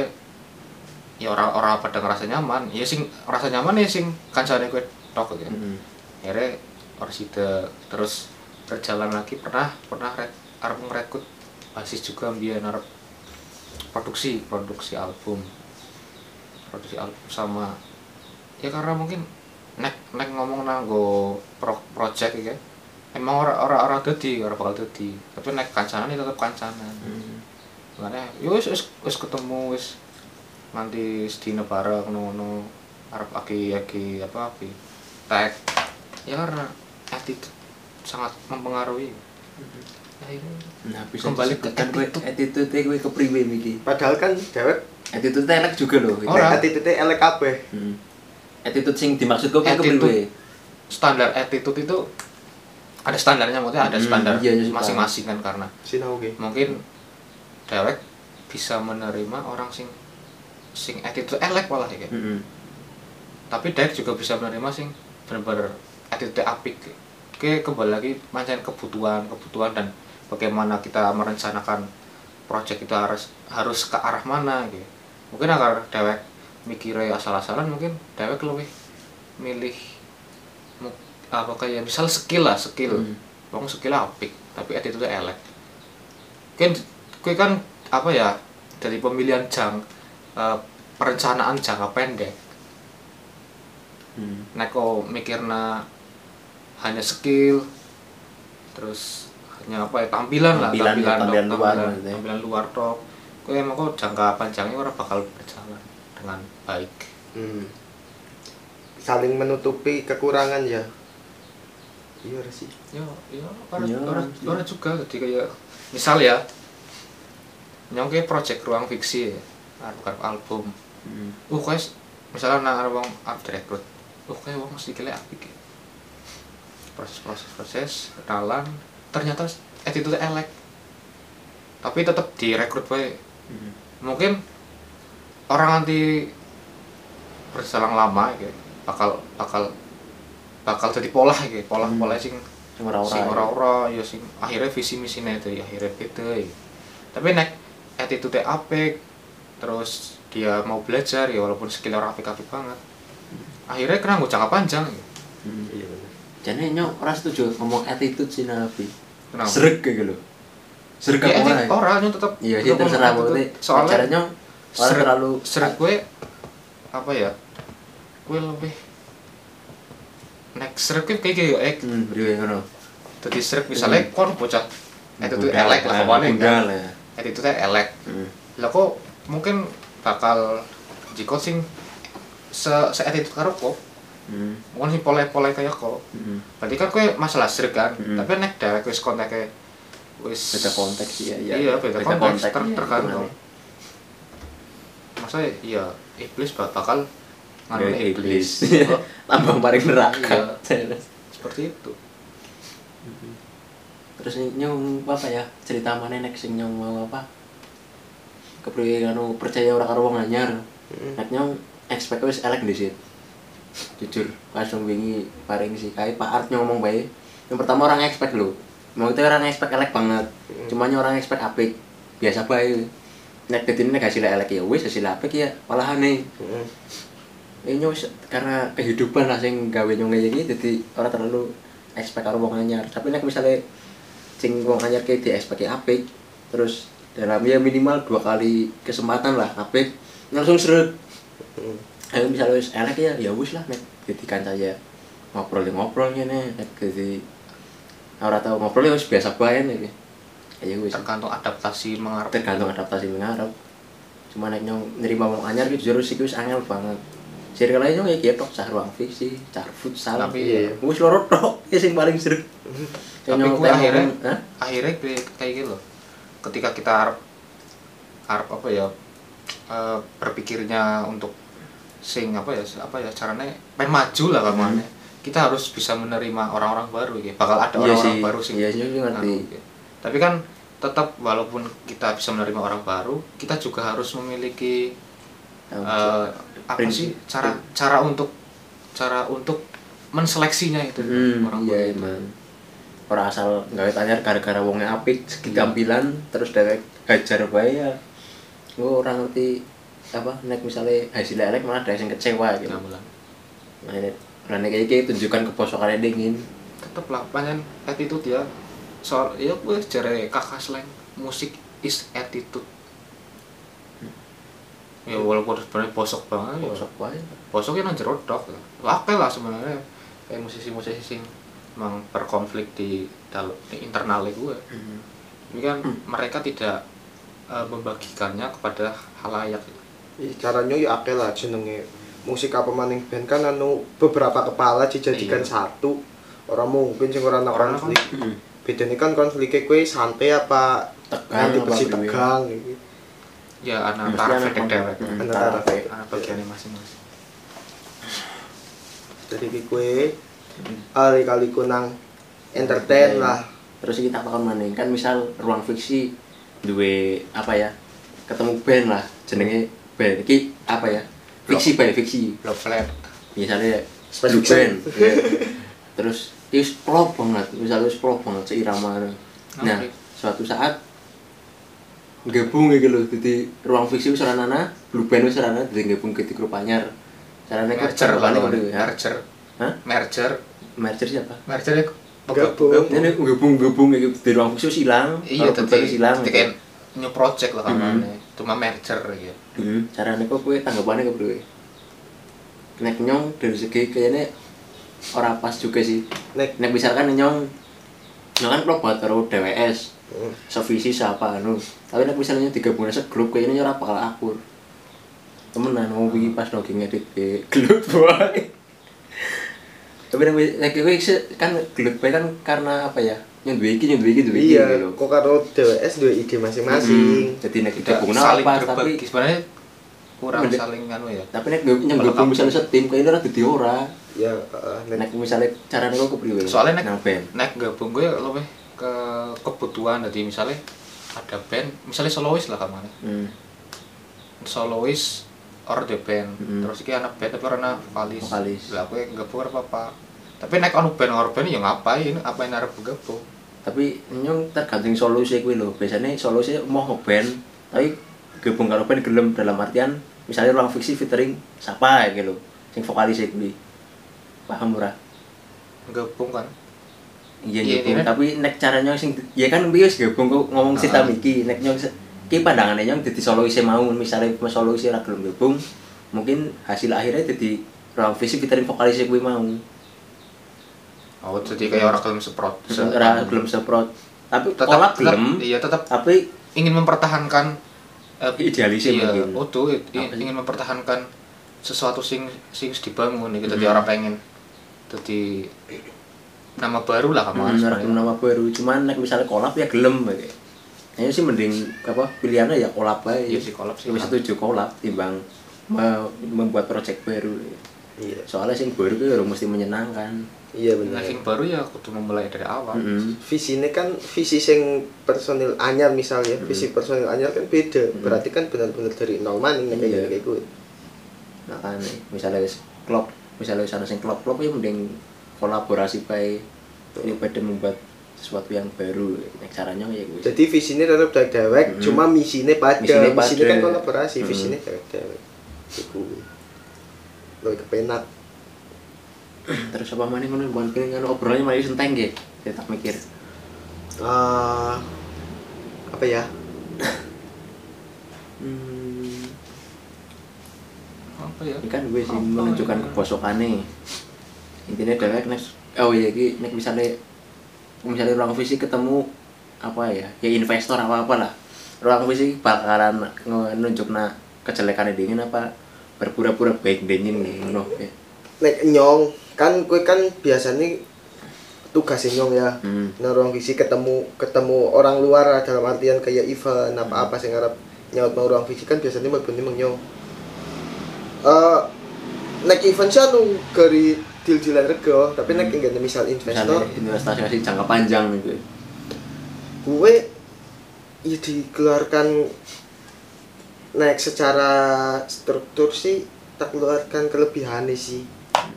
ya orang-orang pada ngerasa nyaman, ya sing ngerasa nyaman ya sing kancane gue tok gitu. Hmm. Akhirnya Orsida terus berjalan lagi pernah pernah rek, arep ngerekrut basis juga mbiyen arep produksi produksi album produksi album sama ya karena mungkin nek nek ngomong nanggo pro, project ya emang ora ora ora dadi ora bakal dadi tapi nek kancanan ini tetep kancanan. Hmm. Makanya ya wis wis wis ketemu wis nanti sedina bareng ngono arep aki-aki apa aki tag ya karena attitude sangat mempengaruhi. Akhirnya Nah, bisa Kembali ke disebutkan gue attitude gue kepriwe iki. Padahal kan dewek Attitude elek juga loh. iki. Ora. attitude elek kabeh. Hmm. Attitude sing dimaksud gue kayak Attitude. kepriwe. standar attitude itu ada standarnya, maksudnya ada Hmm, standar iya, iya, masing-masing kan, karena Sinau ge. mungkin dewek bisa menerima orang sing sing attitude elek malah ya. Heeh. Tapi dewek juga bisa menerima sing bener-bener attitude apik. Oke, kembali lagi macam kebutuhan, kebutuhan dan bagaimana kita merencanakan proyek kita harus harus ke arah mana gitu. Mungkin agar dewek mikirnya asal-asalan, mungkin dewek lebih milih mu- apa kayak misal skill lah, skill. Hmm. Wong skill apik, tapi attitude elek. Kan kue kan apa ya, dari pemilihan jang eh, perencanaan jangka pendek. Hmm. Nek kok mikirna hanya skill, terus hanya apa ya, tampilan, lah, Tampilan, ya, tampilan, tampilan tok, luar tampilan, maksudnya. tampilan luar tok. Kue emang kok jangka panjangnya orang bakal berjalan dengan baik. Hmm. Saling menutupi kekurangan ya. Iya sih. Ya, ya, orang, Ya, orang, iya. orang juga. Jadi kayak misal ya, nyong ke project ruang fiksi ya, arep album. Hmm. Uh, kayak misalnya nang arep wong arep direkrut. Uh, kayak wong mesti kele apik. Ya. Proses-proses proses kenalan, ternyata attitude elek. Tapi tetap direkrut wae. Hmm. Mungkin orang nanti berselang lama gitu, bakal bakal bakal jadi pola gitu, pola Hmm. pola sing Sing ora-ora sing ya. ora-ora ya sing akhirnya visi misinya itu akhirnya beda ya. Tapi nek attitude apik, terus dia mau belajar ya walaupun skill ora apik-apik banget, akhirnya kena nggo jangka panjang ya. Hmm. Iya bener. Jane nyok ora setuju ngomong attitude sih Nabi. Kenapa? Sreg kayak gitu. Sreg Ya, apa ora? attitude ora nyong tetep Iya, tetep sih terserah ngomong pokoknya. attitude. Soalnya Caranya orang sreg- terlalu sreg gue apa ya, gue lebih nek sreg gue kayak gitu eh hmm, priwe ngono. jadi sreg misalnya kon bocah attitude Budal, elek lah nah, pokoknya budal kan, ya. attitude elek Hmm. lah kok mungkin bakal jika sing se se attitude karo kok Hmm. mungkin sing pole-pole kayak kok Hmm. berarti kan gue masalah sreg kan, Hmm. tapi nek dewek wis kontaknya wis Beda konteks ya, iya. iya beda, konteks, ter iya, tergantung gimana? masa iya iblis bak- bakal nganu Nganu iblis, iblis. Oh, Lambang paling neraka. seperti itu. Terus nyong apa ya? Cerita mana nek sing nyong mau apa? Kepriwe anu percaya ora karo wong anyar. Hmm. Nek nyong expect wis elek dhisit. Jujur, pas wong wingi paring si Kai Pak Art nyong ngomong bae. Yang pertama orang expect lho. Mau itu orang expect elek banget. Hmm. Cuma orang expect apik. Biasa bae. Nek detine nek hasilnya elek ya wis hasil apik ya malah aneh. Heeh. Ini wis karena kehidupan lah sing gawe nyong kayak gini jadi orang terlalu expect karo wong anyar. Tapi nek misalnya sing wong anyar kayak di expect apik terus dalam ya minimal dua kali kesempatan lah apik langsung seret. Heeh. Ayo misalnya wis elek ya ya wis lah nek jadi kanca ya ngobrol-ngobrol ngene nek jadi ora tau ngobrol ya wis biasa bae iki. Ya wis tergantung adaptasi mengarep. tergantung adaptasi mengarep. Cuma nek nyong nerima wong anyar iki jujur sih wis angel banget. Circle lain nyong ya ketok cah ruang fiksi, cah futsal. Tapi iya. wis loro tok ya sing paling seru. Tapi Nyong gue temu, akhirnya hah? akhirnya kayak kayak gitu loh. Ketika kita arep arep apa ya eh, berpikirnya untuk sing apa ya apa ya caranya pengen maju lah kamarnya. Hmm. Kita harus bisa menerima orang-orang baru gitu. Bakal ada Iya orang-orang sih, baru sih. iya sih, ngerti. gitu. Tapi kan tetap walaupun kita bisa menerima orang baru, kita juga harus memiliki Tanggung eh, jawab. apa Prinsip. sih cara cara untuk cara untuk menseleksinya itu Hmm, orang iya baru itu. emang. Ora asal gawe tanyar gara-gara wongnya apik segi Iya. tampilan terus dhewek hajar bae ya. Gua ora ngerti apa nek misalnya hasilnya elek malah ada yang kecewa gitu. Nah, mulan. Nah, ini ora nek iki tunjukkan kebosokannya dingin. Tetep lah panjang attitude ya soal ya gue jare kakak slang musik is attitude ya walaupun sebenarnya bosok banget ya. Bosok wae. Bosoknya nang jero tok ya. Oke lah sebenarnya kayak musisi-musisi sing emang berkonflik di dalam di internalnya gue Hmm. ini kan mereka tidak eh, membagikannya kepada halayak. Ih, caranya ya akeh lah jenenge musik apa maning band kan anu beberapa kepala dijadikan Iya. satu. Orang mungkin sing ora ana Orang konflik. Hmm. Bedane kan konfliknya kue santai apa Tegang nanti apa bersih priwe. tegang gitu. Ya anak Mesti taraf anak dewek dewek Hmm, Antara taraf. dewek. anak bagiannya masing-masing. Jadi ki kue kali-kali ku nang entertain lah. Terus kita takon maning kan misal ruang fiksi duwe apa ya? Ketemu band lah jenenge band iki apa ya? Fiksi bae fiksi. Block flat. Misalnya Space blue Fiction. band. Iya. Terus wis klop banget, misalnya wis klop banget seirama. Nah, Oke. suatu saat gabung iki lho dadi ruang fiksi wis ora ana, blue band wis ora ana dadi gabung ke grup anyar. Carane kok Merger carane kalau kok ya. merger. Hah? Merger. Merger siapa? Merger ya Gabung. Ini gabung-gabung iki dadi ruang fiksi wis ilang. Iya, kalau tadi wis ilang. tadi kayak new project lah Mhm. kamane. Cuma merger gitu. Heeh, carane kok kowe tanggapane kok bro. Nek nyong dari segi kayaknya ora pas juga sih. Nek Nek misalkan nyong nyong kan klub banget karo D W S. Hmm. Sevisi siapa anu. Tapi nek misalnya digabungin segrup kayaknya ora bakal akur. Temenan mau wingi pas lagi ngedit ke gelut bae. Tapi nek nek kowe kan gelut bae kan karena apa ya? Yang duwe iki, yang duwe iki, duwe iki iya, gitu. kok karo D W S dua ide masing-masing. Hmm, Jadi nek Tidak digabungin saling apa tapi berbagi sebenarnya kurang Mending- saling anu ya. tapi nek yang Kalau gabung kamu- misalnya setim kayaknya ora dadi ora. Ya, heeh, nek Nek misalnya carane kok kepriwe? Soalnya nek nang band. nek gabung gue lebih ke kebutuhan jadi misalnya ada band, misalnya solois lah kamane. Hmm. Solois or the band. Mm. Terus iki anak band tapi ora vokalis. Vokalis. Lah kowe gabung ora apa-apa. Tapi nek ono band or band ya ngapain? Apa yang arep gabung? Tapi nyong tergantung solusi kuwi lho. Biasanya solusi mau ngeband, tapi gabung karo band gelem dalam artian misalnya ruang fiksi featuring siapa gitu lho. Sing vokalis kuwi. Paham ora? Gabung kan. Iya Iya, gabung, ini- tapi nek caranya sing ya kan piye wis gabung kok ngomong cerita Ah. iki. Nek nyong se- ki pandangane nyong dadi solois mau misalnya solois ora gelem gabung, mungkin hasil akhirnya dadi ruang fiksi featuring vokalis kuwi mau. Oh, jadi kayak orang gelem seprot. se- Ora gelem seprot. Tapi tetap kolak tetap- gelem, Iya, tetap tapi ingin mempertahankan eh, idealisnya iya, mungkin. oh tuh i- Apa sih? ingin mempertahankan sesuatu sing sing wis dibangun gitu. Jadi Hmm. orang pengen jadi nama baru lah kamu Hmm, nama baru, cuman nek misalnya kolab ya gelem bae. Ini sih mending apa pilihannya ya kolab bae. Iya sih, kolab sih. Lebih setuju kolab timbang me- membuat project baru. iya. Soalnya sing baru itu ya mesti menyenangkan. Iya Nah, bener. sing baru ya kudu memulai dari awal. Mm-mm. Visine kan visi sing personil anyar misalnya, visi personil anyar kan beda. Berarti kan benar-benar dari nol maning nek Iya. kayak kayak gue. Makanya misalnya wis klub, misalnya wis ana sing klub-klub ya mending kolaborasi bae daripada membuat sesuatu yang baru. Nek caranya ya gue. Jadi visine tetap dewek, Mm. cuma misine pada. Misine Misine kan pada. kolaborasi, Mm. visine dewek-dewek. Iku. Lebih kepenak. Terus apa maning ngono bukan pengen obrolannya malah senteng nggih. Saya tak mikir. Eh, apa ya? Hmm. apa ya? Ini kan gue sih Apa menunjukkan ya? kebosokane. Intinya dhewek nek oh ya iki nek misalnya misalnya ruang fisik ketemu apa ya? Ya investor apa-apa lah. Ruang fisik bakalan nunjukna kejelekane dingin apa berpura-pura baik dingin ngono. Ya. Nek nyong kan kowe kan biasanya tugasnya nyong ya. Hmm. Nah ruang fisik ketemu ketemu orang luar dalam artian kayak event apa-apa sing ngarep nyaut mau ruang fisik kan biasanya mlebune meng nyong. Eh nek event sih anu gari deal-dealan rego, tapi nek enggak misal investor, Misalnya investasi jangka panjang gitu. gue ya dikeluarkan naik secara struktur sih tak keluarkan kelebihannya sih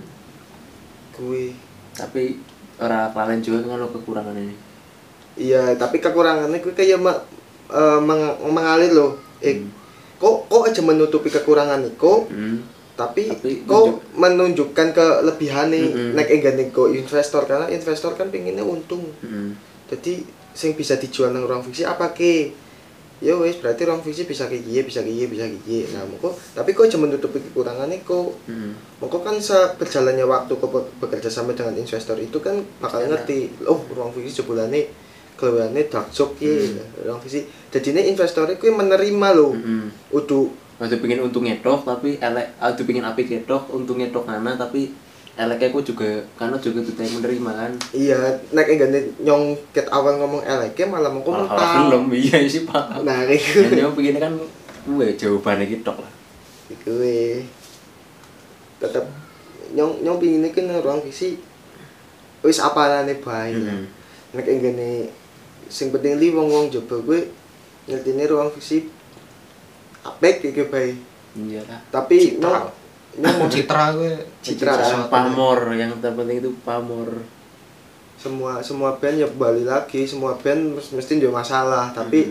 gue. Tapi orang kalian juga kan lo kekurangan ini. Iya tapi kekurangannya gue kayak ma, uh, meng, mengalir loh eh Hmm. kok kok aja menutupi kekurangan Niko Hmm. tapi, Tapi kok nunjuk- menunjukkan kelebihannya Mm-mm. nek enggak nego investor karena investor kan pengennya untung. Hmm. Jadi sing bisa dijual nang ruang fiksi apa ke? Ya wes berarti ruang fiksi bisa kayak gini, bisa kayak gini, bisa kayak gini. Nah, moko tapi kok cuma menutupi kekurangannya kok. Hmm. Moko kan sa berjalannya waktu kok be- bekerja sama dengan investor itu kan bakal Karena- ngerti, oh ruang fiksi sebulannya kelebihannya dark joke ya, ruang fiksi. Jadi ini investornya kuwi menerima loh. Hmm. Udah Waktu pingin untungnya dok tapi elek, waktu pingin api dok untungnya dok karena tapi eleknya aku juga karena juga tidak yang menerima kan. iya, nek enggak nyong ket awal ngomong eleke malah moko Malah mentah. belum iya sih pak. Nah, kayak Yang pingin kan gue jawabannya gitu lah. gue tetap nyong nyong pinginnya kan ruang visi wis apalane bae lah. Hmm. Nek enggane sing penting li wong-wong coba gue ngertine ruang visi apik iki bae. Iya lah. Tapi Citra. nyong nyong mau Citra gue. Citra. sesuatu. Pamor yang terpenting itu pamor. semua semua band ya balik lagi semua band mes- mesti ada masalah tapi Hmm.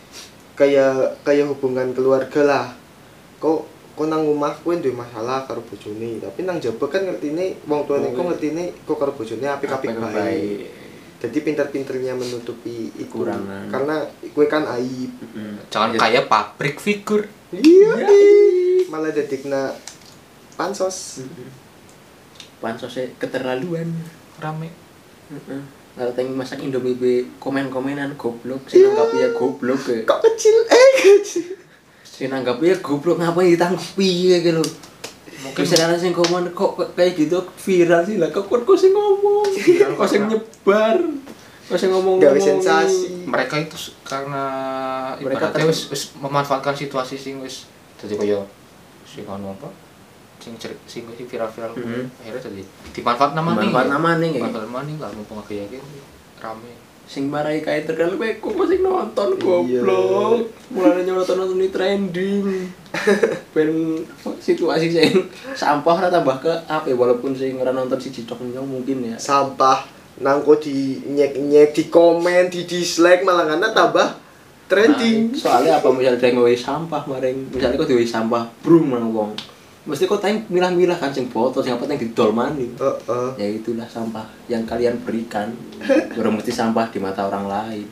kayak kayak hubungan keluarga lah kok kok nang omah kowe duwe masalah karo bojone tapi nang jaba kan ngertine wong tuane Oh, kok iya. ngertine kok karo bojone apik-apik Apik bae baik. jadi pinter-pinternya menutupi itu Kekurangan. karena kowe kan aib Hmm. Jangan kayak pabrik figur. iya malah dadekna pansos Pansosnya keterlaluan. Rame. Heeh. Kalau teng masak Indomie be komen-komenan goblok, sing nanggap ya goblok ya. kok kecil eh kecil Sing nanggap ya goblok ngapain ditanggapi ya gitu. Mungkin misalnya sing komen kok kayak gitu viral sih lah, kok kok sing ngomong, kok sing nyebar, kok sing ngomong gawe sensasi Mereka itu s- karena Mereka ibaratnya ter- wis wis memanfaatkan situasi sing wis jadi kaya sing anu apa? Sing cer- sing sing viral-viral kuwi. Mhm. Akhirnya jadi dimanfaat namanya. Manfaat namanya ya. Manfaat namanya lah mumpung kayak gini rame. Sing marai kae terkenal kowe kok kok sing nonton Iya. goblok. Mulane nonton nonton ini trending. Ben situasi sing sampah ora tambah ke apa walaupun sing ora nonton siji tok nyong mungkin ya. sampah nangko di nyek-nyek di komen di dislike malah karena tambah trending. Nah, soalnya apa misalnya dia ngewe sampah maring misalnya kok diwe sampah brum nang wong. Mesti kok tayang milah-milah kan sing foto sing apa tayang didol maning. Heeh. Ya itulah sampah yang kalian berikan. Ora mesti sampah di mata orang lain.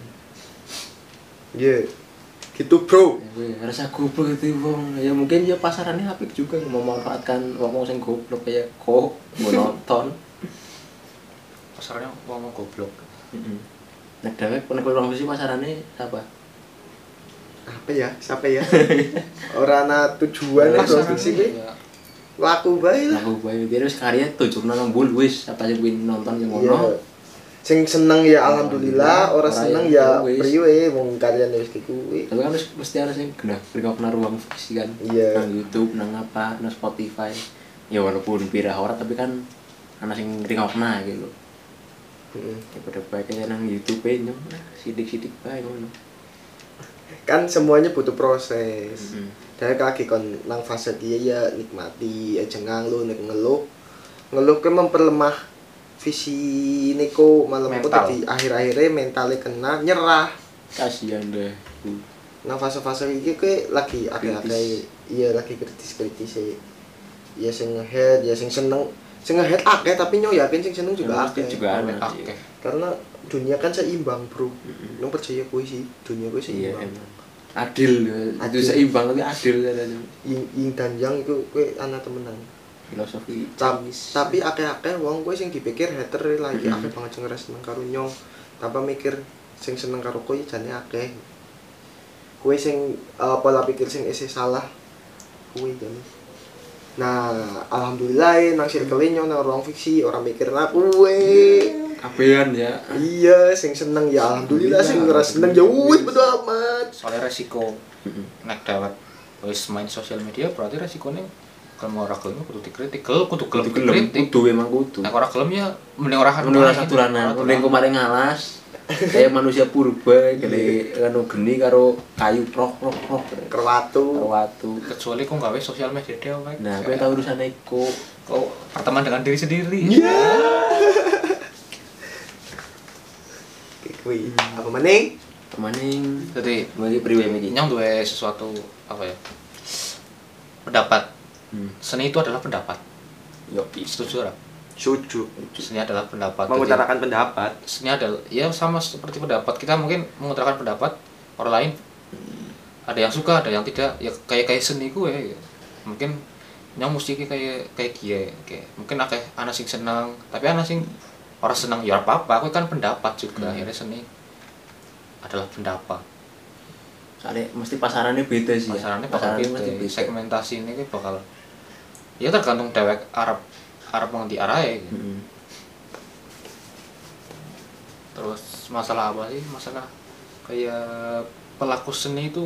Iya. Gitu, Bro. Ya weh, rasa goblok itu wong. Ya mungkin ya pasarannya apik juga memanfaatkan wong sing goblok kayak kok mau nonton. Pasarnya ngomong goblok. Heeh. Nek dewek nek orang sih pasarannya apa? Apa ya? Siapa ya? Ora ana tujuan ya Pasarnya, sih gue. ya, Laku bae lah. Aku bae dia wis karya tujuh nang bul wis apa sing kuwi nonton yang Iya. ngono. Sing seneng ya alhamdulillah, ora Ora seneng ya ya wis. priwe wong karyane wis kuwi. Tapi kan harus mesti ada sing kena kena ruang fiksi kan. Iya. Nang YouTube, nang apa, nang Spotify. Ya walaupun pirah ora tapi kan ana sing ringokna gitu. Heeh. Ya pada baiknya nang YouTube e nyong nah, sidik-sidik bae ngono. Kan semuanya butuh proses. Heeh. Dari lagi kon nang fase dia ya nikmati aja ngeluh nek ngeluh. Ngeluh ke memperlemah visi Niko malam aku Mental. tadi akhir-akhirnya mentalnya kena nyerah. Kasihan deh. Nah fase-fase iki kowe lagi akeh-akeh iya lagi kritis-kritis e. Ya sing ngehead, ya sing seneng. Sing ngehead akeh tapi nyo yakin sing seneng juga Mesti akeh. juga rame ada. akeh. Karena dunia kan seimbang, Bro. Mm-mm. Nang percaya kowe sih, dunia kowe Iya seimbang. emang. adil ya. Itu Adil. seimbang tapi adil ya. yin, yin dan yang iku kowe ana temenan. Filosofi Ta- Chinese. tapi akeh-akeh wong kowe sing dipikir hater lagi Mm-mm. akeh banget sing ora seneng karo nyong tanpa mikir sing seneng karo kowe jane akeh. Kowe sing uh, pola pikir sing isih salah kuwi jane. Nah, alhamdulillah eh, nang circle nyong nang ruang fiksi orang mikir aku kowe. kabehan ya. Iya, sing seneng ya alhamdulillah, sing ora seneng ya wis bodo amat. Soalnya resiko nek dewek wis main sosial media berarti resikonya kalau mau ora gelem kudu dikritik, gelem kudu gelem Kudu gelem, dikritik. kudu emang kudu. Nek ora gelem ya mending ora Menurut saturanan, mending kemarin ngalas. Kayak manusia purba, kayak anu geni karo kayu prok prok prok Kerwatu. karo watu. kecuali kok gawe sosial media dewek. Nah, kowe tau urusan iku. kok berteman dengan diri sendiri. Iya. Kuwi apa maning? Kemaning Jadi bagi priwe iki. nyong duwe sesuatu apa ya? Pendapat. Hmm. Seni itu adalah pendapat. Yo, Setuju ora? Setuju. Seni adalah pendapat. Mengutarakan pendapat. Jadi, seni adalah ya sama seperti pendapat. Kita mungkin mengutarakan pendapat orang lain ada yang suka, ada yang tidak. Ya kayak kayak seni gue. Ya. Mungkin nyong mesti kayak kayak gie, kayak mungkin akeh ana sing seneng, tapi ana sing ora seneng ya apa-apa. Aku kan pendapat juga. Hmm. Akhirnya seni adalah pendapat. Soalnya mesti pasarannya beda sih. Pasarannya ya. bakal Pasarannya mesti beda. beda. Segmentasi ini ki bakal ya tergantung dewek Arab Arab mengerti arahe. Gitu. Heeh. Terus masalah apa sih? Masalah kayak pelaku seni itu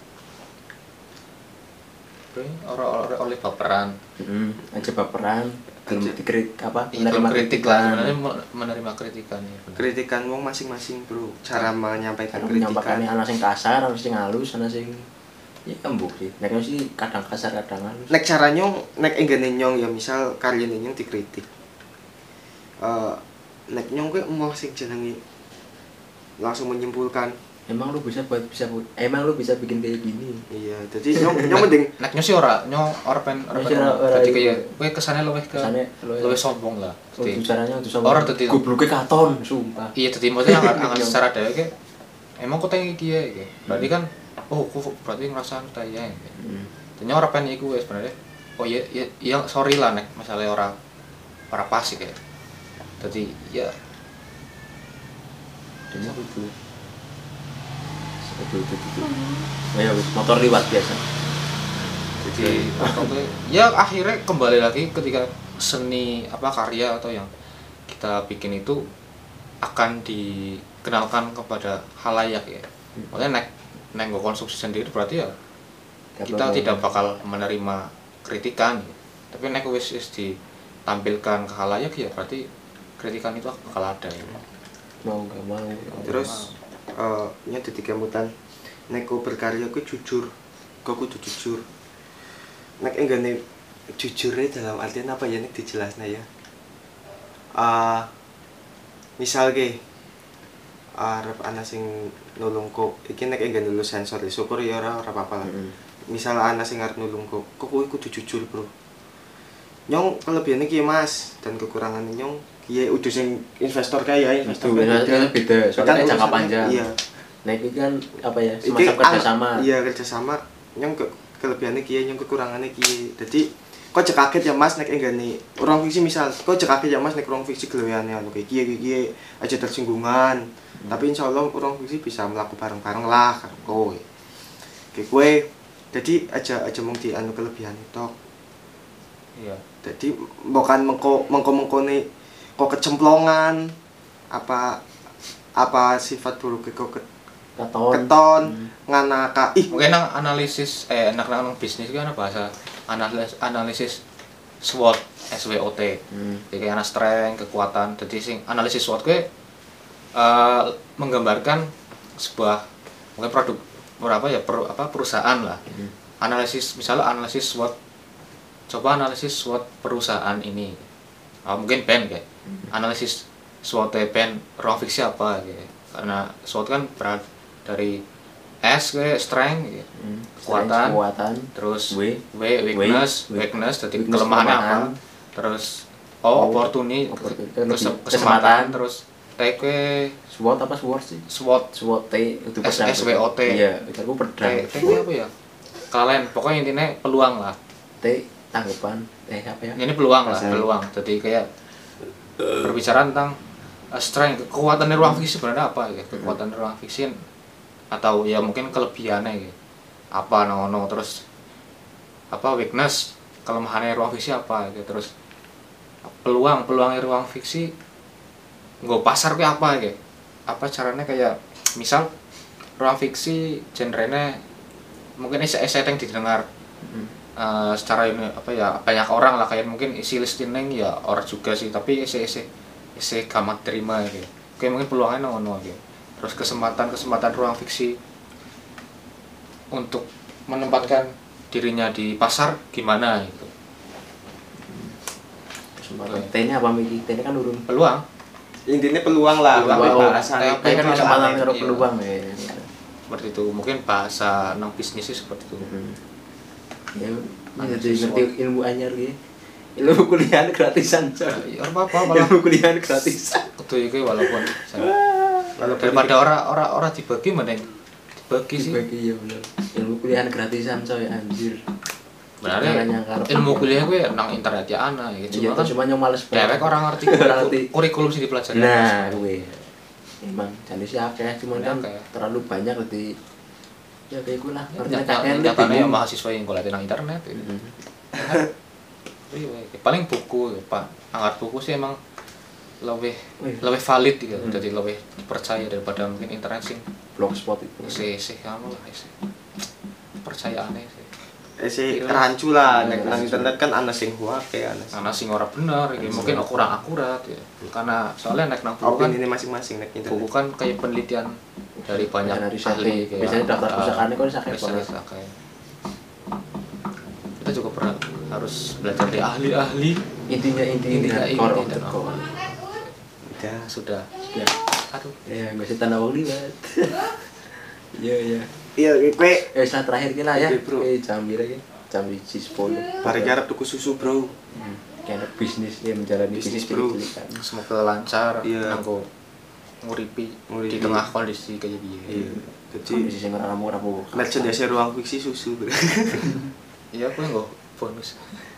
orang-orang oleh baperan. Heeh, aja baperan, belum Aja. dikritik apa? Itu kritik lah sebenarnya me- menerima kritikan ya. benar. Kritikan wong masing-masing, Bro. Cara menyampaikan Karena kritikan. menyampaikannya ana sing kasar, ana sing halus, ana sing ya embuk sih. Nek sih kadang kasar, kadang halus. Nek cara nyong, nek enggane nyong ya misal karya nyong dikritik. Eh nek nyong kuwi emoh sing jenenge langsung menyimpulkan. Emang lu bisa buat bisa bu- emang lu bisa bikin kayak gini. Iya, jadi nyong nyong mending Nek nyo sih ora, nyo ora pen ora Nyo pen. sih ora- ora Dadi iku. kayak kowe kesane luwih ke Kesane luwih- luwih sombong lah. Oh, Dadi caranya untuk sama. Orang dadi- gobloke katon, sumpah. iya dadi maksudnya angan angan secara dewek ki emang kok teng iki ya iki. Berarti kan oh aku berarti ngerasa ta ya. Hmm. Ternyata ora pen iku wis sebenarnya. Oh iya iya iya sorry lah nek masalah ora ora pas iki. Dadi ya Ini itu. Itu itu itu. Ayo motor liwat biasa. jadi apa ya akhirnya kembali lagi ketika seni apa karya atau yang kita bikin itu akan dikenalkan kepada halayak ya. Maksudnya nek nek nggo konsumsi sendiri berarti ya kita tidak bakal menerima kritikan. Tapi nek wis wis ditampilkan ke halayak ya berarti kritikan itu bakal ada ya. Mau nggak mau. terus eh nya dadi kemutan nek kau berkarya ku jujur. Kau kudu jujur. Nek enggane jujurnya dalam artian apa ya nek dijelasna ya. Ah misal ge arep ana sing nulung kok iki nek enggak lulus sensor syukur ya ora ora apa-apa lah. Heeh. Misal ana sing arep nulung kok kok kowe kudu jujur, Bro. Nyong kelebihane ki Mas dan kekurangannya nyong kiye udah sing investor kaya investor Itu kaya beda, beda. Soalnya Kan jangka urusannya- panjang. Iya. Nah itu kan apa ya Iki semacam an- kerjasama. Iya, kerjasama. Nyong ke kelebihannya kiye, nyong kekurangannya kiye. Jadi kok cek kaget ya Mas nek enggane orang fiksi misal, kok cek kaget ya Mas nek orang fiksi kelewiyane anu kayak kiye kiye aja tersinggungan. Hmm. Tapi insyaallah orang fiksi bisa melakukan bareng-bareng lah karo kowe. Kayak kowe jadi aja aja mung di anu kelebihan itu. Iya. Jadi bukan mengko mengko mengkone kok kecemplongan apa apa sifat buruk kok ke- Katon. keton Hmm. nganaka ih Mungkin nang analisis eh enak nang bisnis kan ada bahasa analisis analisis SWOT S W O T. Hmm. Jadi kayak ana strength, kekuatan. Jadi sing analisis SWOT kuwi eh menggambarkan sebuah mungkin produk berapa ya per, apa perusahaan lah. Hmm. Analisis misalnya analisis SWOT coba analisis SWOT perusahaan ini. Ah, mungkin band kayak analisis SWOT band ruang fiksi apa kayak. Karena SWOT kan berat dari S ke strength gitu. Hmm. Kekuatan. Kekuatan. Terus W. W weakness, W. weakness jadi Weakness, kelemahannya apa? kelemahan. Terus O. O opportunity, Opportunity, kes- lebih- kesempatan, kesempatan. terus T kue SWOT apa SWOT sih? SWOT SWOT T itu S- S W O T. Iya, itu aku T pedang. T kue apa ya? Kalian pokoknya intinya peluang lah. T tanggapan. Eh apa ya? Ini peluang lah, Pasal. peluang. Jadi kayak berbicara tentang uh, strength, kekuatan dari ruang fiksi sebenarnya apa gitu. Kekuatan dari ruang fiksi atau ya mungkin kelebihannya gitu. Apa no no terus apa weakness, kelemahannya ruang fiksi apa gitu. Terus peluang, peluang dari ruang fiksi nggak pasar kayak apa gitu. Apa caranya kayak misal ruang fiksi genrenya mungkin esai-esai yang didengar Hmm. uh, secara ini apa ya banyak orang lah kayak mungkin isi listening ya orang juga sih tapi isi isi isi gamat terima gitu kayak mungkin peluangnya no gitu terus kesempatan kesempatan ruang fiksi untuk menempatkan dirinya di pasar gimana gitu Kesempatan. T-nya apa Miki? T-nya kan urun. peluang Intinya peluang lah, Peluang, peluang peluang. bahasa Kayak- T kan Peluang. kesempatan Iya. karo peluang ya. seperti itu mungkin bahasa nang bisnis sih seperti itu Hmm. Ya, Ada jadi sesuatu. ngerti ilmu anyar gitu. Ilmu kuliah gratisan coy. ya apa apa malah Ilmu kuliah gratisan. itu itu walaupun Walaupun daripada orang orang orang dibagi mending dibagi sih Dibagi ya bener. Ilmu kuliah gratisan coy anjir. sebenarnya Caranya karo- ilmu kuliah gue nang internet ya ana ya Iya, cuma kan cuma yang males dewek orang ngerti Ngerti. kurikulum, kurikulum sih dipelajari Nah, gue emang jadi sih akeh cuman kan Akeh. terlalu banyak jadi ya kayak gue lah. Ngerti nyata kakek nyatanya ya mahasiswa yang kuliah nang internet gitu. Hmm. Iya, iya. paling buku ya, pak angkat buku sih emang lebih Wih. lebih valid gitu Hmm. jadi lebih dipercaya daripada mungkin internet sih Blogspot itu. sih sih kamu lah sih percayaannya sih eh si Iya. rancu lah, Iya, nek nang rancu. internet kan ana sing huake, ana sing karena sing ora bener gitu. mungkin kurang akurat ya karena soalnya nek nang buku kan opini ini masing-masing nek internet. buku kan kayak penelitian dari banyak Dari riset. ahli kayak Biasanya daftar ah, pusakanya kok sakit riset- banget. riset kayak. Kita juga pernah harus belajar dari ahli-ahli Intinya inti Intinya inti inti core of dan the core. Udah. sudah Ya, aduh ya nggak sih tanda wong liwat. Iya iya. Iya, kowe Eh saat terakhir kita ya. Oke, bro. Eh jam berapa ya? Jam di sepuluh. bareng arep tuku susu, Bro. Hmm. Kayak bisnis ya menjalani Bisnis, bisnis bro. cilik-cilikan. semoga lancar Iya. nanggo nguripi Nguripi. di tengah kondisi kayak gini Iya. Jadi Bisnis yang ora ramu ramu. merchandise ruang fiksi susu, Bro. iya aku nggak bonus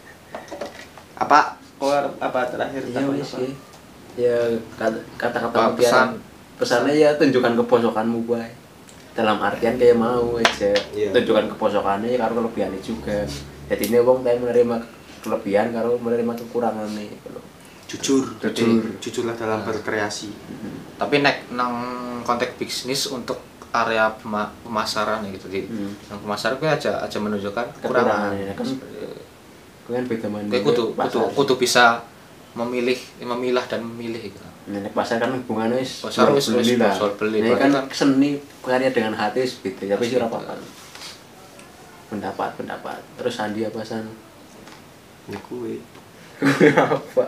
Apa kok arep apa terakhir Iya takon wis apa? ya. Ya kata- kata-kata Apa, mutiara. pesan? Pesannya ya tunjukkan keposokanmu bae. Dalam artian kayak mau aja Iya. tunjukkan keposokannya karo kelebihannya juga. Jadi ini wong teh menerima kelebihan karo menerima kekurangannya gitu loh. Jujur, Jujur. jujurlah dalam berkreasi. tapi nek nang konteks bisnis untuk area pema- pemasaran ya gitu di Hmm. nang pemasaran gue aja aja menunjukkan kekurangan Kekurangannya, kan. Kalian beda mana? gue kudu kudu kudu bisa memilih memilah dan memilih gitu Nek pasar kan hubungannya wis Pasar wis- jual wis beli lah. jual beli, Ini berarti kan kan- seni karya dengan hati gitu. Tapi sih ora Gitu. apa-apa. Pendapat, pendapat. Terus Andi apa san? Ya kuwe. Apa?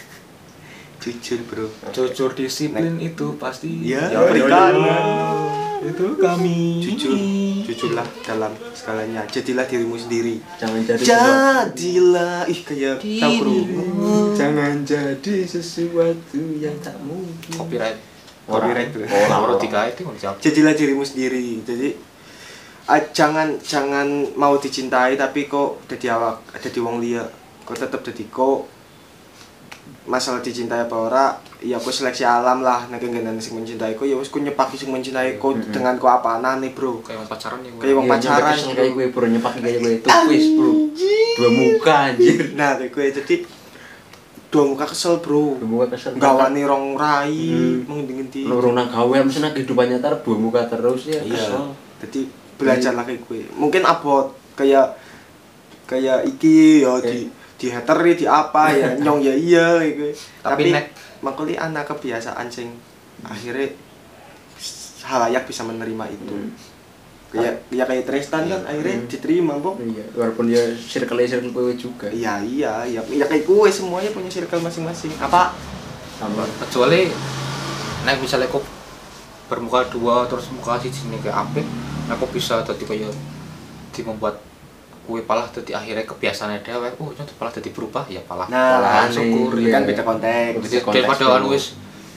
Jujur, Bro. jujur disiplin itu pasti Ya, Ya, perikanan. itu kami Jujur, jujurlah dalam segalanya. Jadilah dirimu sendiri. Jangan jadi sesuatu. Jadilah, ih kayak tahu, Bro. Jangan jadi sesuatu yang tak mungkin. copyright Copyright, Bro. Orang orang orang tiga itu nggak jawab Jadilah dirimu sendiri. Jadi ah, jangan jangan mau dicintai tapi kok jadi awak jadi wong liya. Kok tetep jadi kok masalah dicintai apa ora ya aku seleksi alam lah nek ngene sing mencintai kok ya wis ku nyepaki sing mencintai kok Mm-mm. dengan kok apanane, Bro. kayak wong pacaran ya Kayak wong Iya, pacaran, nyampe kesel bro. kayak gue bro nyepak kayak gue itu quiz bro. Dua muka anjir. Nah, kayak gue jadi dua muka kesel, Bro. Dua muka kesel. Gawani rong rai, Hmm. mau ngendi Loro nang gawe mesti nang kehidupan nyata dua muka terus ya Iya. kesel. Jadi belajarlah kayak gue. Mungkin abot kayak kayak iki ya di di hateri di apa ya nyong ya iya gitu. Tapi Tapi nek- makuli anak kebiasaan sing akhirnya halayak bisa menerima itu. Hmm. Kayak ya kayak Tristan kan akhirnya Hmm. diterima, Bok. Iya, walaupun dia circle circle gue juga. Iya iya iya ya kayak gue semuanya punya circle masing-masing. Apa? Sama. kecuali nek misalnya kok bermuka dua terus muka siji nih kayak apik aku bisa tadi kayak di membuat kue palah tadi akhirnya kebiasaannya dewek oh itu palah tadi berubah ya palah Nah, palah aneh. syukur Iya. Kan beda konteks. jadi Konteks daripada dulu. anu wis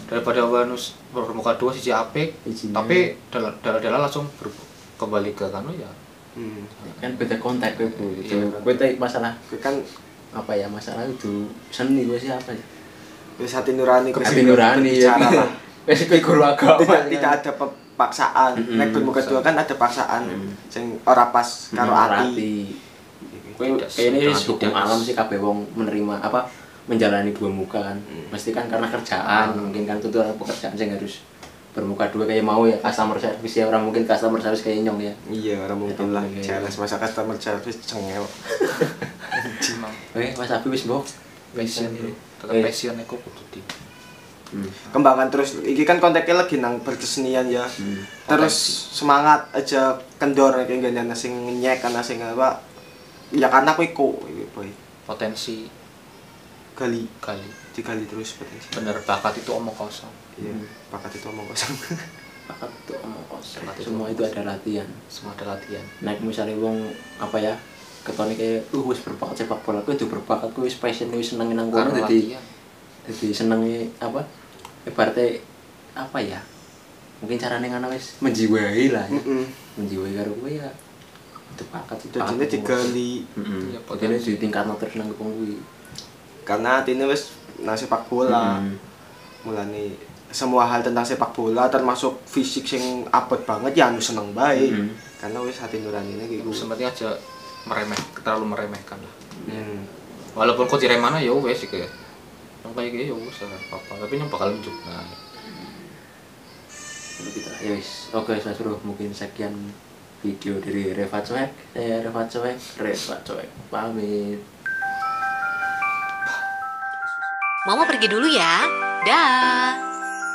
daripada wanus bermuka dua siji apik Izinnya. tapi dalam-dalam langsung ber, kembali ke kanu ya Hmm. Kan beda konteks kowe, Bu. Iya. Kowe teh masalah Kowe kan apa ya masalah itu seni gue sih apa ya? wis hati nurani kowe Hati nurani ya. berbicara lah. Wes kowe guru agama. tidak ya. tidak ada pe- paksaan. Mm-mm. Nek bermuka dua kan ada paksaan Mm. sing ora pas karo Hmm, ati. Kowe Tidak, kayaknya jangan wis hukum tidak. alam sih kabeh wong menerima apa menjalani dua muka kan. Pasti kan karena kerjaan, mungkin kan itu orang pekerjaan sing harus bermuka dua kayak mau ya customer service ya orang mungkin customer service kayak nyong ya. Iya, ora mungkin lah. Iya. Jelas masa customer service cengel. memang Oke, Mas Abi wis mbok. passion Eh. tetap passion iku kudu di Hmm. Kembangkan terus. Iki kan konteknya lagi nang berkesenian ya. Hmm. Terus semangat aja kendor kayak gini ana sing nyek ana sing apa. Ya karena kowe kok iki boy. potensi Gali, kali digali terus potensi. bener bakat itu omong kosong Iya, bakat itu omong kosong. Bakat itu omong kosong. Bakat itu Semua omong itu ada latihan. semua ada latihan Naik misalnya wong apa ya ketone kayak uh wis berbakat sepak bola kuwi itu berbakat kuwi wis passion wis seneng nang kono karena dadi latihan dadi senenge apa ibaratnya apa ya mungkin carane ngono wis menjiwai lah ya. Heeh. Menjiwai karo kuwi ya itu bakat itu Dadine digali heeh Iya, potensi potensi. ditingkatno terus nang wong kuwi karena atine wis nang sepak bola. Mm. Mulane semua hal tentang sepak bola termasuk fisik sing abot banget ya anu seneng bae. Mm. Karena wis hati nuraninya kayak gitu. seperti aja meremeh terlalu meremehkan lah Hmm. walaupun kok diremana ya wes sih kayak yang kayak gitu ya wes ora apa-apa tapi yang bakal nunjuk nah Lalu kita ya wis oke Mas Bro mungkin sekian video dari Reva Cuek saya Reva Cuek Reva Cuek pamit. Mama pergi dulu ya. Dah.